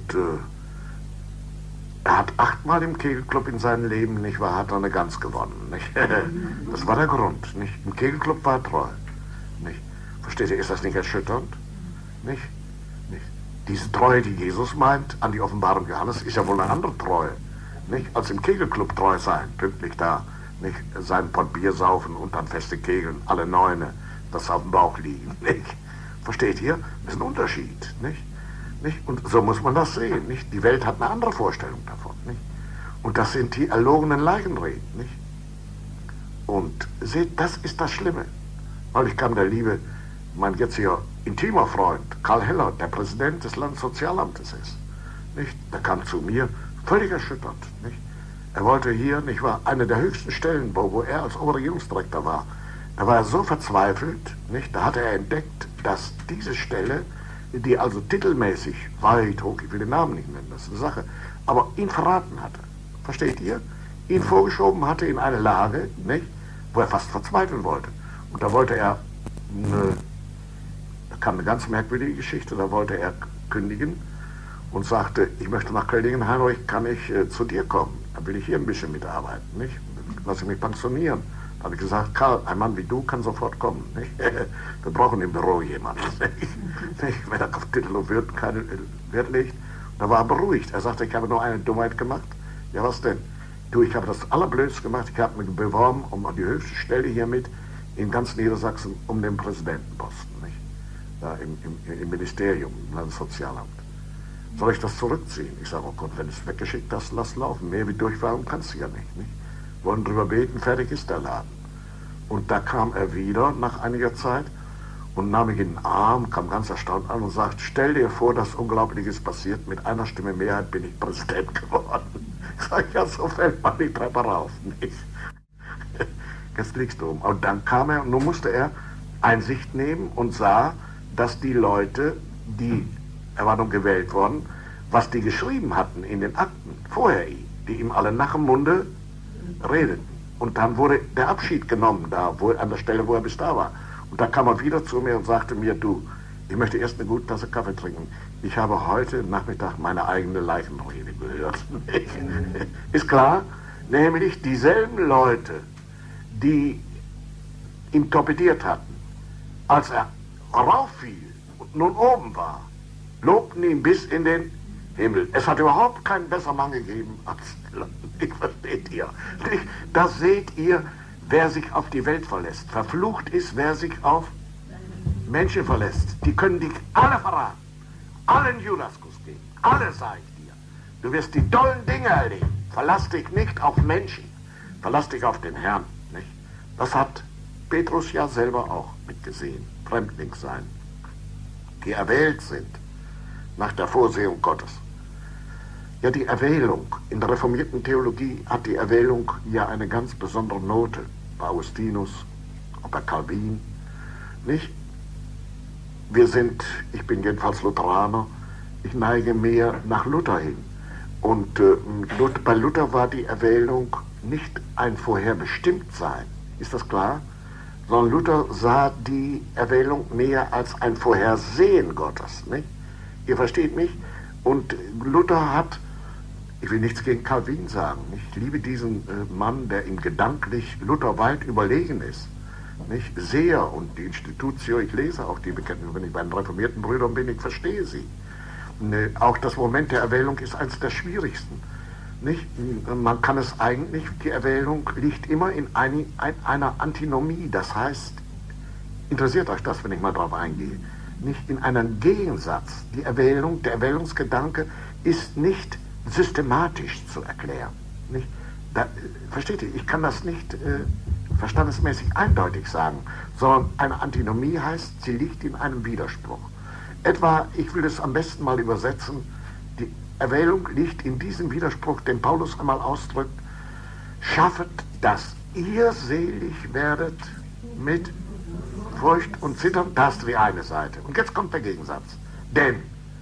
er hat 8-mal im Kegelclub in seinem Leben, nicht wahr, hat er eine Gans gewonnen, nicht? Das war der Grund, nicht? Im Kegelclub war er treu, nicht? Versteht ihr, ist das nicht erschütternd? Nicht? Nicht? Diese Treue, die Jesus meint, an die Offenbarung Johannes, ist ja wohl eine andere Treue, nicht? Als im Kegelclub treu sein, pünktlich da, nicht? Sein Pott Bier saufen und dann feste Kegeln, alle Neune, das auf dem Bauch liegen, nicht? Versteht ihr? Das ist ein Unterschied, nicht? Nicht? Und so muss man das sehen. Nicht? Die Welt hat eine andere Vorstellung davon. Nicht? Und das sind die erlogenen Leichenreden. Nicht? Und seht, das ist das Schlimme. Neulich kam der liebe, mein jetziger intimer Freund, Karl Heller, der Präsident des Landessozialamtes ist. Nicht? Der kam zu mir, völlig erschüttert. Nicht? Er wollte hier, nicht wahr, eine der höchsten Stellen, wo er als Oberregierungsdirektor war. Da war er so verzweifelt, nicht? Da hatte er entdeckt, dass diese Stelle, die also titelmäßig weit hoch, ich will den Namen nicht nennen, das ist eine Sache, aber ihn verraten hatte. Versteht ihr? Ihn vorgeschoben hatte in eine Lage, nicht, wo er fast verzweifeln wollte. Und da wollte er, da kam eine ganz merkwürdige Geschichte, da wollte er kündigen und sagte, ich möchte nach Kölningen, Heinrich, kann ich zu dir kommen? Da will ich hier ein bisschen mitarbeiten, nicht? Lass ich mich pensionieren. Da habe ich gesagt, Karl, ein Mann wie du kann sofort kommen. Nicht? Wir brauchen im Büro jemanden. Nicht? Wenn er auf Titel und Wert keinen Wert legt. Da war er beruhigt. Er sagte, ich habe nur eine Dummheit gemacht. Ja, was denn? Du, ich habe das Allerblödste gemacht. Ich habe mich beworben um an die höchste Stelle hiermit in ganz Niedersachsen um den Präsidentenposten. Nicht? da im Ministerium, im Landessozialamt. Soll ich das zurückziehen? Ich sage, oh Gott, wenn du es weggeschickt hast, lass laufen. Mehr wie durchfahren kannst du ja nicht. Wollen drüber beten, fertig ist der Laden. Und da kam er wieder nach einiger Zeit und nahm mich in den Arm, kam ganz erstaunt an und sagt, stell dir vor, dass Unglaubliches passiert, mit einer Stimme Mehrheit bin ich Präsident geworden. Ich sage, ja, so fällt man die Treppe rauf, nicht? Jetzt liegst du um. Und dann kam er und nun musste er Einsicht nehmen und sah, dass die Leute, er war nun gewählt worden, was die geschrieben hatten in den Akten, vorher die ihm alle nach dem Munde redeten. Und dann wurde der Abschied genommen, da an der Stelle, wo er bis da war. Und da kam er wieder zu mir und sagte mir, du, ich möchte erst eine gute Tasse Kaffee trinken. Ich habe heute Nachmittag meine eigene Leichenrede gehört. Ist klar? Nämlich dieselben Leute, die ihn torpediert hatten, als er rauffiel und nun oben war, lobten ihn bis in den Himmel. Es hat überhaupt keinen besseren Mann gegeben als ich, versteht ihr? Da seht ihr, wer sich auf die Welt verlässt. Verflucht ist, wer sich auf Menschen verlässt. Die können dich alle verraten, allen Judaskuss geben, alle, sag ich dir. Du wirst die dollen Dinge erleben. Verlass dich nicht auf Menschen, verlass dich auf den Herrn. Nicht? Das hat Petrus ja selber auch mitgesehen. Fremdling sein, die erwählt sind nach der Vorsehung Gottes. Ja, die Erwählung, in der reformierten Theologie hat die Erwählung ja eine ganz besondere Note. Bei Augustinus, auch bei Calvin, nicht? Ich bin jedenfalls Lutheraner, ich neige mehr nach Luther hin. Und bei Luther war die Erwählung nicht ein Vorherbestimmtsein, ist das klar? Sondern Luther sah die Erwählung mehr als ein Vorhersehen Gottes, nicht? Ihr versteht mich? Und Luther hat, ich will nichts gegen Calvin sagen, ich liebe diesen Mann, der ihm gedanklich Luther weit überlegen ist, nicht? Sehr, und die Institutio, ich lese auch die Bekenntnisse, wenn ich bei den reformierten Brüdern bin, ich verstehe sie. Auch das Moment der Erwählung ist eines der schwierigsten. Nicht? Man kann es eigentlich, die Erwählung liegt immer in einer Antinomie, das heißt, interessiert euch das, wenn ich mal drauf eingehe, nicht in einem Gegensatz. Die Erwählung, der Erwählungsgedanke ist nicht systematisch zu erklären. Nicht? Versteht ihr, ich kann das nicht verstandesmäßig eindeutig sagen, sondern eine Antinomie heißt, sie liegt in einem Widerspruch. Etwa, ich will es am besten mal übersetzen, die Erwählung liegt in diesem Widerspruch, den Paulus einmal ausdrückt, schaffet, dass ihr selig werdet mit Furcht und Zittern, das ist die eine Seite. Und jetzt kommt der Gegensatz. Denn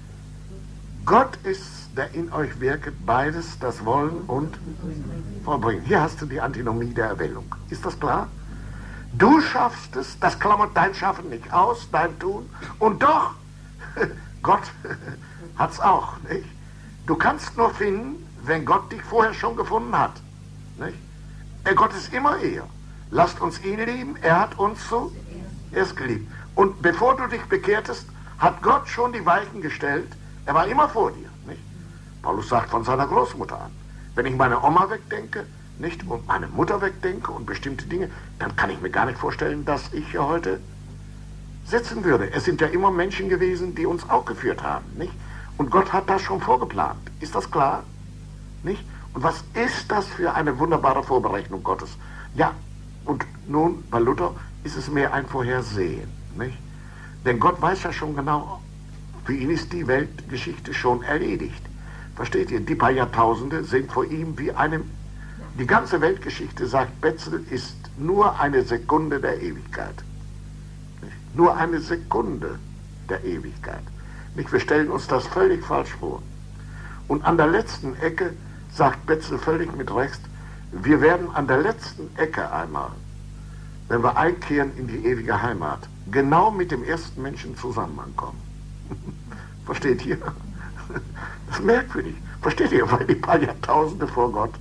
Gott ist, der in euch wirket, beides, das Wollen und Vollbringen. Hier hast du die Antinomie der Erwählung. Ist das klar? Du schaffst es, das klammert dein Schaffen nicht aus, dein Tun. Und doch, Gott hat es auch, nicht? Du kannst nur finden, wenn Gott dich vorher schon gefunden hat. Nicht? Gott ist immer eher. Lasst uns ihn lieben, er hat uns zuerst geliebt. Und bevor du dich bekehrtest, hat Gott schon die Weichen gestellt. Er war immer vor dir. Nicht? Paulus sagt von seiner Großmutter an. Wenn ich meine Oma wegdenke, nicht, und meine Mutter wegdenke und bestimmte Dinge, dann kann ich mir gar nicht vorstellen, dass ich hier heute sitzen würde. Es sind ja immer Menschen gewesen, die uns auch geführt haben. Nicht? Und Gott hat das schon vorgeplant. Ist das klar? Nicht? Und was ist das für eine wunderbare Vorberechnung Gottes? Ja, und nun, bei Luther ist es mehr ein Vorhersehen. Nicht? Denn Gott weiß ja schon genau, für ihn ist die Weltgeschichte schon erledigt. Versteht ihr? Die paar Jahrtausende sind vor ihm wie die ganze Weltgeschichte, sagt Betzel, ist nur eine Sekunde der Ewigkeit. Nicht? Nur eine Sekunde der Ewigkeit. Nicht? Wir stellen uns das völlig falsch vor. Und an der letzten Ecke, sagt Betzel völlig mit Recht, wir werden an der letzten Ecke einmal, wenn wir einkehren in die ewige Heimat, genau mit dem ersten Menschen zusammen ankommen. Versteht ihr? Das ist merkwürdig. Versteht ihr? Weil die paar Jahrtausende vor Gott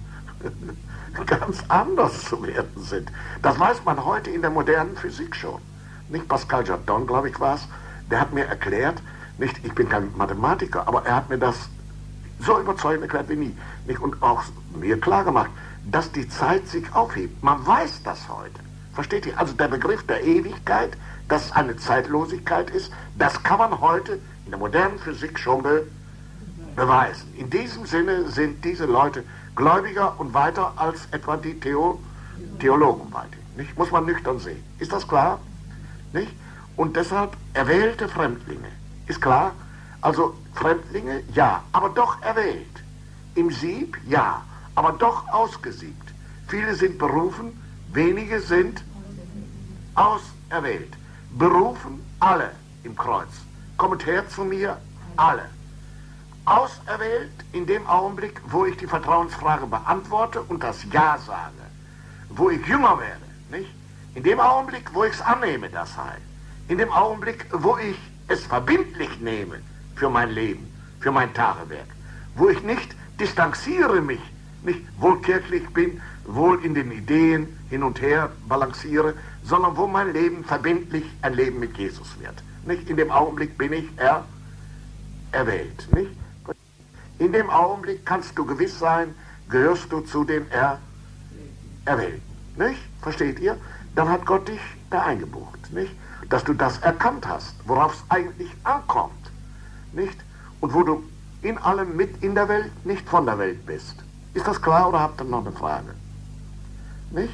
ganz anders zu werden sind. Das weiß man heute in der modernen Physik schon. Nicht Pascal Jardin, glaube ich, war es, der hat mir erklärt, nicht, ich bin kein Mathematiker, aber er hat mir das so überzeugend erklärt wie nie. Nicht? Und auch mir klar gemacht, dass die Zeit sich aufhebt. Man weiß das heute. Versteht ihr? Also der Begriff der Ewigkeit, dass es eine Zeitlosigkeit ist, das kann man heute in der modernen Physik schon beweisen. In diesem Sinne sind diese Leute gläubiger und weiter als etwa die Theologen weiter. Nicht? Muss man nüchtern sehen. Ist das klar? Nicht? Und deshalb erwählte Fremdlinge. Ist klar? Also Fremdlinge, ja, aber doch erwählt. Im Sieb, ja, aber doch ausgesiebt. Viele sind berufen, wenige sind auserwählt. Berufen, alle im Kreuz. Kommt her zu mir, alle. Auserwählt in dem Augenblick, wo ich die Vertrauensfrage beantworte und das Ja sage. Wo ich jünger werde, nicht? In dem Augenblick, wo ich es annehme, das Heil. In dem Augenblick, wo ich es verbindlich nehme für mein Leben, für mein Tagewerk. Wo ich nicht distanziere mich, nicht wohl kirchlich bin, wohl in den Ideen hin und her balanciere, sondern wo mein Leben verbindlich ein Leben mit Jesus wird. Nicht? In dem Augenblick bin ich erwählt. Nicht? In dem Augenblick kannst du gewiss sein, gehörst du zu den Erwählten. Nicht? Versteht ihr? Dann hat Gott dich da eingebucht. Nicht? Dass du das erkannt hast, worauf es eigentlich ankommt. Nicht? Und wo du in allem mit in der Welt, nicht von der Welt bist. Ist das klar oder habt ihr noch eine Frage? Nicht?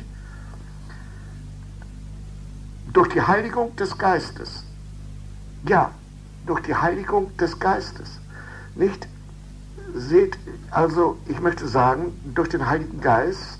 Durch die Heiligung des Geistes. Ja, durch die Heiligung des Geistes. Nicht? Seht, also ich möchte sagen, durch den Heiligen Geist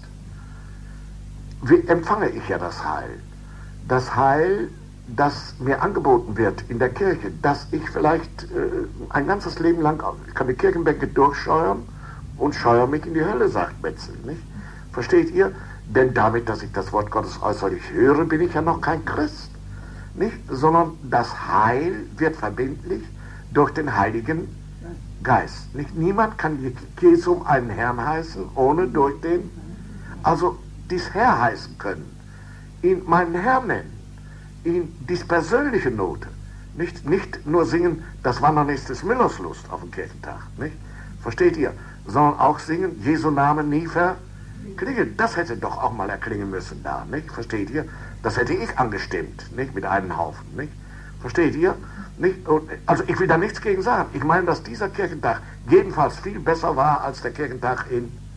empfange ich ja das Heil. Das Heil, das mir angeboten wird in der Kirche, dass ich vielleicht ein ganzes Leben lang, ich kann die Kirchenbänke durchscheuern und scheuere mich in die Hölle, sagt Metzel. Nicht? Versteht ihr? Denn damit, dass ich das Wort Gottes äußerlich höre, bin ich ja noch kein Christ. Nicht? Sondern das Heil wird verbindlich durch den Heiligen Geist. Nicht? Niemand kann Jesum einen Herrn heißen, ohne durch den, also dies Herr heißen können, ihn meinen Herrn nennen, ihn dies persönliche Note, nicht nur singen, das Wandern ist des Müllers Lust auf dem Kirchentag, nicht? Versteht ihr? Sondern auch singen, Jesu Name nie verklingelt. Das hätte doch auch mal erklingen müssen da, nicht? Versteht ihr? Das hätte ich angestimmt, nicht? Mit einem Haufen, nicht? Versteht ihr? Nicht? Und, also ich will da nichts gegen sagen. Ich meine, dass dieser Kirchentag jedenfalls viel besser war als der Kirchentag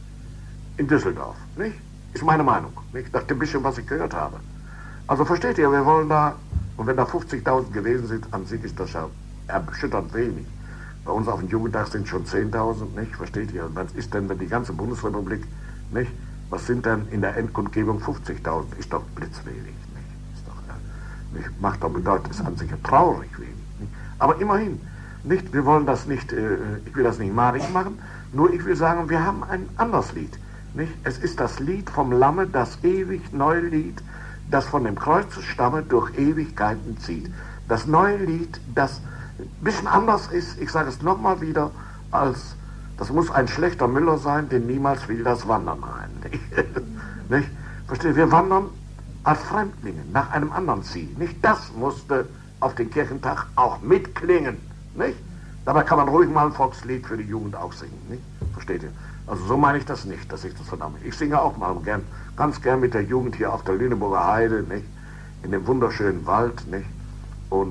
in Düsseldorf, nicht? Ist meine Meinung, nicht? Nach dem bisschen, was ich gehört habe. Also versteht ihr, wir wollen da, und wenn da 50.000 gewesen sind, an sich ist das ja erschütternd wenig. Bei uns auf dem Jugendtag sind schon 10.000, nicht? Versteht ihr? Was ist denn, wenn die ganze Bundesrepublik, nicht? Was sind denn in der Endkundgebung 50.000? Ist doch blitzwenig, nicht? Ist doch, nicht? Macht doch bedeutet, ist an sich ja traurig wenig. Nicht? Aber immerhin, nicht? Wir wollen das nicht, ich will das nicht madig machen, nur ich will sagen, wir haben ein anderes Lied. Nicht? Es ist das Lied vom Lamme, das ewig neue Lied, das von dem Kreuzesstamme durch Ewigkeiten zieht. Das neue Lied, das ein bisschen anders ist, ich sage es nochmal wieder, als, das muss ein schlechter Müller sein, denn niemals will das Wandern ein. Nicht? Nicht? Versteht? Wir wandern als Fremdlinge nach einem anderen Ziel. Nicht? Das musste auf den Kirchentag auch mitklingen. Nicht? Dabei kann man ruhig mal ein Volkslied für die Jugend auch singen. Nicht? Versteht ihr? Also so meine ich das nicht, dass ich das verdamme. Ich singe auch mal ganz gern mit der Jugend hier auf der Lüneburger Heide, nicht? In dem wunderschönen Wald, nicht? Und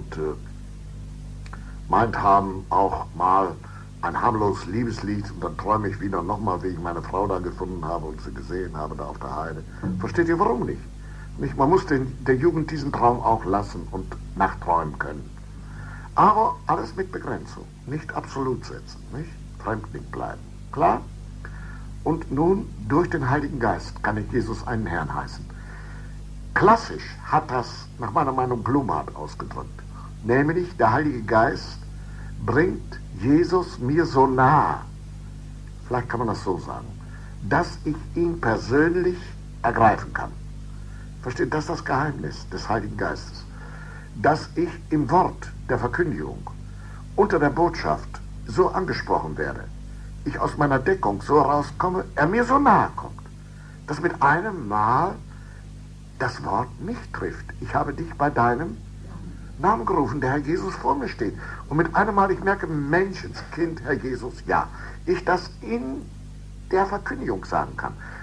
meint haben auch mal ein harmloses Liebeslied und dann träume ich wieder nochmal, wie ich meine Frau da gefunden habe und sie gesehen habe da auf der Heide. Versteht ihr, warum nicht? Nicht? Man muss der Jugend diesen Traum auch lassen und nachträumen können. Aber alles mit Begrenzung, nicht absolut setzen, nicht? Fremdling bleiben. Klar? Und nun, durch den Heiligen Geist kann ich Jesus einen Herrn heißen. Klassisch hat das, nach meiner Meinung, Blumhardt ausgedrückt. Nämlich, der Heilige Geist bringt Jesus mir so nah, vielleicht kann man das so sagen, dass ich ihn persönlich ergreifen kann. Versteht, das ist das Geheimnis des Heiligen Geistes. Dass ich im Wort der Verkündigung unter der Botschaft so angesprochen werde, ich aus meiner Deckung so rauskomme, er mir so nahe kommt, dass mit einem Mal das Wort mich trifft. Ich habe dich bei deinem Namen gerufen, der Herr Jesus vor mir steht. Und mit einem Mal, ich merke, Menschenskind, Herr Jesus, ja. Ich das in der Verkündigung sagen kann.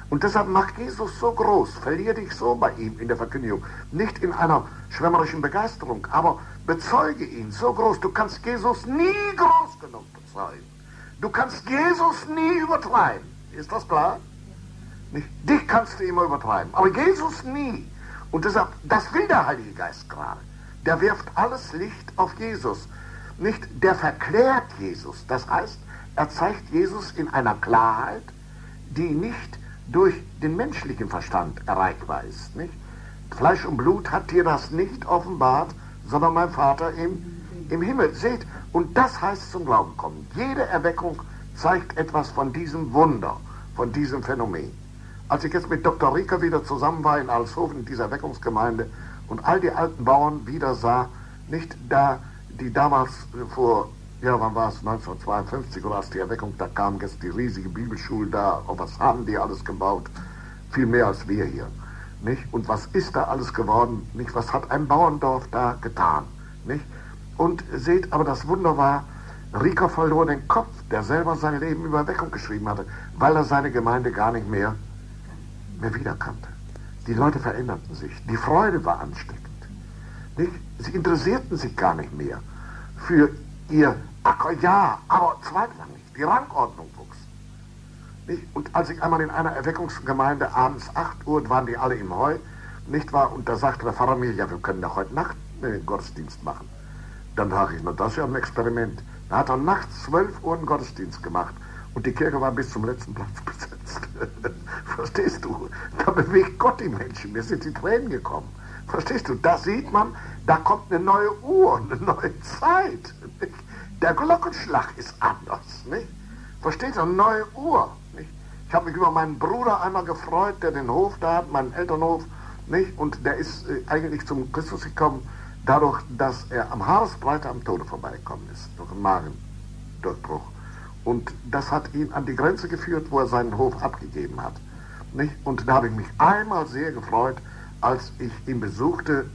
Und deshalb mach Jesus so groß, verlier dich so bei ihm in der Verkündigung. Nicht in einer schwärmerischen Begeisterung, aber bezeuge ihn so groß. Du kannst Jesus nie groß genug bezeugen. Du kannst Jesus nie übertreiben. Ist das klar? Nicht? Dich kannst du immer übertreiben, aber Jesus nie. Und deshalb, das will der Heilige Geist gerade. Der wirft alles Licht auf Jesus. Nicht, der verklärt Jesus. Das heißt, er zeigt Jesus in einer Klarheit, die nicht durch den menschlichen Verstand erreichbar ist. Nicht? Fleisch und Blut hat dir das nicht offenbart, sondern mein Vater im Himmel. Seht, und das heißt zum Glauben kommen. Jede Erweckung zeigt etwas von diesem Wunder, von diesem Phänomen. Als ich jetzt mit Dr. Rieker wieder zusammen war in Alshofen, in dieser Erweckungsgemeinde, und all die alten Bauern wieder sah, nicht da, die damals vor, ja, wann war es, 1952 oder als die Erweckung da kam, jetzt die riesige Bibelschule da, und was haben die alles gebaut? Viel mehr als wir hier, nicht? Und was ist da alles geworden, nicht? Was hat ein Bauerndorf da getan, nicht? Und seht, aber das Wunder war, Rieker verlor den Kopf, der selber sein Leben über Erweckung geschrieben hatte, weil er seine Gemeinde gar nicht mehr wiederkannte. Die Leute veränderten sich, die Freude war ansteckend, nicht? Sie interessierten sich gar nicht mehr für ihr Acker, ja, aber zweitrangig. Die Rangordnung wuchs. Nicht? Und als ich einmal in einer Erweckungsgemeinde abends 8 Uhr, waren die alle im Heu, nicht wahr? Und da sagte der Pfarrer mir, ja, wir können doch heute Nacht einen Gottesdienst machen. Dann dachte ich, na, das ist ja ein Experiment. Da hat er nachts 12 Uhr einen Gottesdienst gemacht und die Kirche war bis zum letzten Platz besetzt. Verstehst du? Da bewegt Gott die Menschen. Mir sind die Tränen gekommen. Verstehst du? Da sieht man, da kommt eine neue Uhr, eine neue Zeit. Nicht? Der Glockenschlag ist anders. Nicht? Versteht ihr? Eine neue Uhr. Nicht? Ich habe mich über meinen Bruder einmal gefreut, der den Hof da hat, meinen Elternhof. Nicht? Und der ist eigentlich zum Christus gekommen, dadurch, dass er am Haaresbreite am Tode vorbeigekommen ist. Durch einen Magendurchbruch. Und das hat ihn an die Grenze geführt, wo er seinen Hof abgegeben hat. Nicht? Und da habe ich mich einmal sehr gefreut, als ich ihn besuchte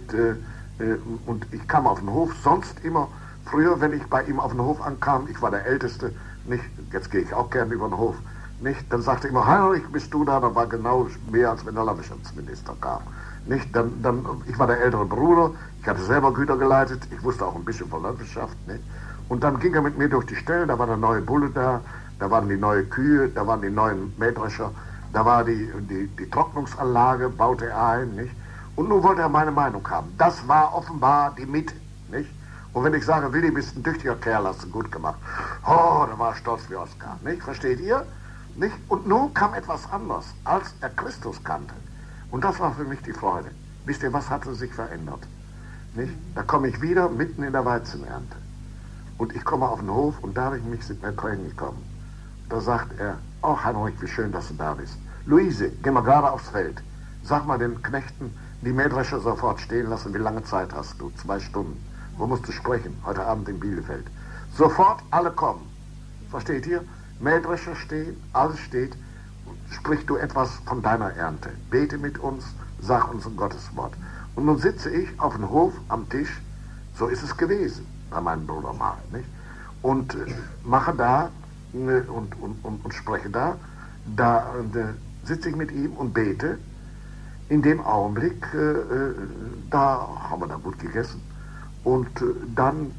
und ich kam auf den Hof, sonst immer, früher, wenn ich bei ihm auf den Hof ankam, ich war der Älteste, nicht, jetzt gehe ich auch gerne über den Hof, nicht, dann sagte er immer, Heinrich, bist du da? Da war genau mehr, als wenn der Landwirtschaftsminister kam. Nicht, ich war der ältere Bruder, ich hatte selber Güter geleitet, ich wusste auch ein bisschen von Landwirtschaft, nicht? Und dann ging er mit mir durch die Stellen, da war eine neue Bulle da waren die neuen Kühe, da waren die neuen Mähdrescher, da war die Trocknungsanlage, baute er ein, nicht? Und nun wollte er meine Meinung haben. Das war offenbar die Mitte, nicht? Und wenn ich sage, Willi, bist ein tüchtiger Kerl, hast du gut gemacht. Oh, da war er stolz wie Oskar, nicht? Versteht ihr? Nicht? Und nun kam etwas anderes, als er Christus kannte. Und das war für mich die Freude. Wisst ihr, was hatte sich verändert? Nicht? Da komme ich wieder mitten in der Weizenernte. Und ich komme auf den Hof und da habe ich mich mit mir Tränen gekommen. Da sagt er, oh Heinrich, wie schön, dass du da bist. Luise, geh mal gerade aufs Feld. Sag mal den Knechten, die Mähdrescher sofort stehen lassen, wie lange Zeit hast du? 2 Stunden. Wo musst du sprechen? Heute Abend in Bielefeld. Sofort alle kommen. Versteht ihr? Mähdrescher stehen, alles steht. Sprich du etwas von deiner Ernte. Bete mit uns, sag uns ein Gotteswort. Und nun sitze ich auf dem Hof am Tisch, so ist es gewesen, bei meinem Bruder mal, nicht? Und mache da und spreche da sitze ich mit ihm und bete. In dem Augenblick, da haben wir dann gut gegessen. Und dann,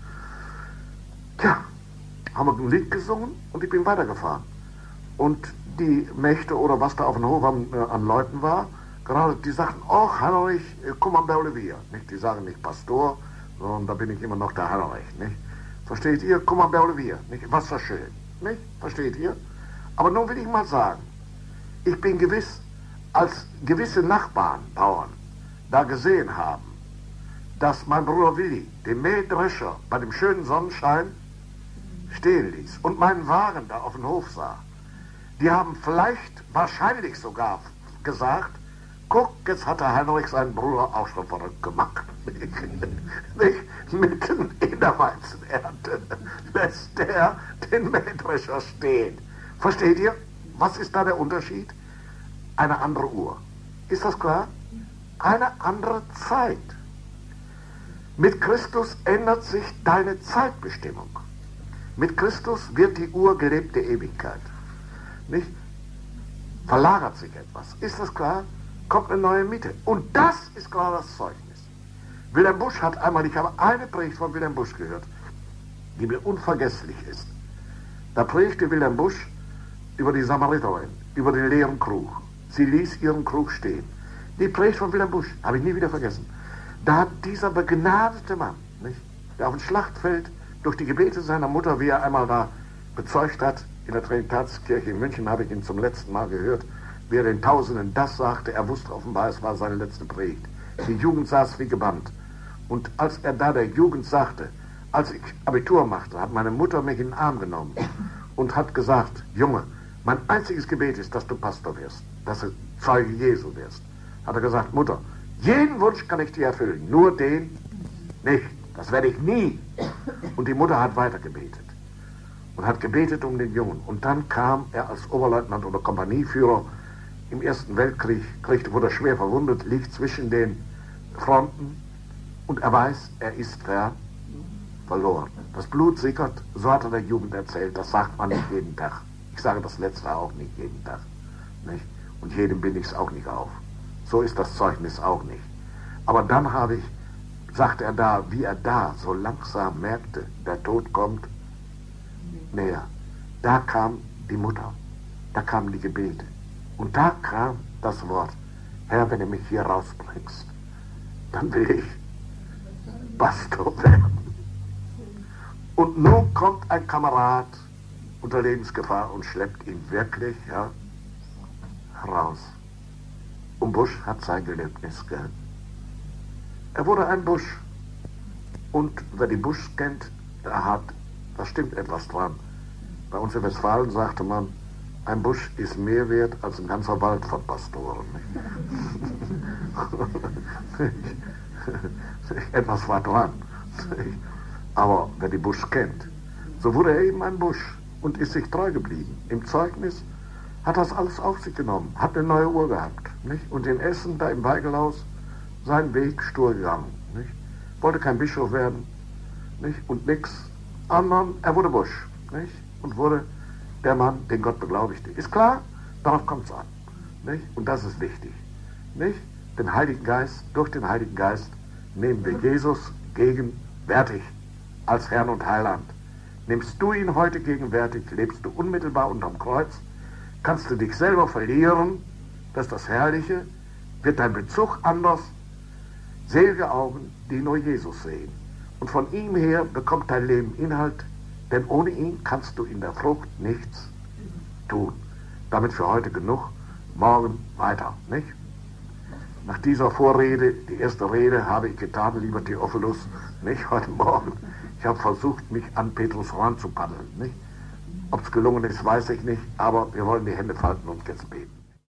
haben wir ein Lied gesungen und ich bin weitergefahren. Und die Mächte oder was da auf dem Hof an Leuten war, gerade die sagten, oh Heinrich, komm mal bei wir. Nicht, die sagen nicht Pastor, sondern da bin ich immer noch der Heinrich. Nicht? Versteht ihr? Komm mal bei wir. Nicht? Was war schön. Nicht? Versteht ihr? Aber nun will ich mal sagen, ich bin gewiss, als gewisse Nachbarn, Bauern, da gesehen haben, dass mein Bruder Willi den Mähdrescher bei dem schönen Sonnenschein stehen ließ und meinen Wagen da auf dem Hof sah, die haben vielleicht, wahrscheinlich sogar gesagt, guck, jetzt hat der Heinrich seinen Bruder auch schon verrückt gemacht. Nicht? Mitten in der Weizenernte lässt der den Mähdrescher stehen. Versteht ihr? Was ist da der Unterschied? Eine andere Uhr. Ist das klar? Eine andere Zeit. Mit Christus ändert sich deine Zeitbestimmung. Mit Christus wird die Uhr gelebte Ewigkeit. Nicht? verlagert sich etwas. Ist das klar? Kommt eine neue Mitte. Und das ist gerade das Zeugnis. Wilhelm Busch hat einmal, ich habe eine Predigt von Wilhelm Busch gehört, die mir unvergesslich ist. Da predigte Wilhelm Busch über die Samariterin, über den leeren Krug. Sie ließ ihren Krug stehen. Die Predigt von Wilhelm Busch habe ich nie wieder vergessen. Da hat dieser begnadete Mann, nicht, der auf dem Schlachtfeld durch die Gebete seiner Mutter, wie er einmal da bezeugt hat, in der Trinitatis-Kirche in München habe ich ihn zum letzten Mal gehört, wie er den Tausenden das sagte, er wusste offenbar, es war seine letzte Predigt. Die Jugend saß wie gebannt. Und als er da der Jugend sagte, als ich Abitur machte, hat meine Mutter mich in den Arm genommen und hat gesagt, Junge, mein einziges Gebet ist, dass du Pastor wirst, dass du Zeuge Jesu wirst. Hat er gesagt, Mutter, jeden Wunsch kann ich dir erfüllen, nur den nicht. Das werde ich nie. Und die Mutter hat weiter gebetet und hat gebetet um den Jungen. Und dann kam er als Oberleutnant oder Kompanieführer im Ersten Weltkrieg, wurde er schwer verwundet, liegt zwischen den Fronten und er weiß, er ist verloren. Das Blut sickert, so hat er der Jugend erzählt, das sagt man nicht jeden Tag. Ich sage das Letzte auch nicht jeden Tag. Nicht? Und jedem bin ich es auch nicht auf. So ist das Zeugnis auch nicht. Aber dann sagte er da, wie er da so langsam merkte, der Tod kommt näher. Da kam die Mutter, da kamen die Gebete. Und da kam das Wort, Herr, wenn du mich hier rausbringst, dann will ich Pastor werden. Und nun kommt ein Kamerad unter Lebensgefahr und schleppt ihn wirklich heraus. Und Busch hat sein Gelöbnis gehalten. Er wurde ein Busch. Und wer die Busch kennt, da stimmt etwas dran. Bei uns in Westfalen sagte man, ein Busch ist mehr wert als ein ganzer Wald von Pastoren. Etwas war dran. Aber wer die Busch kennt, so wurde er eben ein Busch und ist sich treu geblieben. Im Zeugnis hat das alles auf sich genommen, hat eine neue Uhr gehabt. Nicht? Und in Essen, da im Weigelhaus, seinen Weg stur gegangen. Nicht? Wollte kein Bischof werden, nicht? Und nix. Anderen, er wurde Busch. Nicht? Und wurde der Mann, den Gott beglaubigte. Ist klar? Darauf kommt es an. Nicht? Und das ist wichtig. Nicht? Den Heiligen Geist, durch den Heiligen Geist nehmen wir Jesus gegenwärtig als Herrn und Heiland. Nimmst du ihn heute gegenwärtig, lebst du unmittelbar unterm Kreuz, kannst du dich selber verlieren, das ist das Herrliche, wird dein Bezug anders, selige Augen, die nur Jesus sehen. Und von ihm her bekommt dein Leben Inhalt, denn ohne ihn kannst du in der Frucht nichts tun. Damit für heute genug, morgen weiter, nicht? Nach dieser Vorrede, die erste Rede, habe ich getan, lieber Theophilus, nicht heute Morgen. Ich habe versucht, mich an Petrus ranzupaddeln, nicht? Ob es gelungen ist, weiß ich nicht, aber wir wollen die Hände falten und jetzt beten.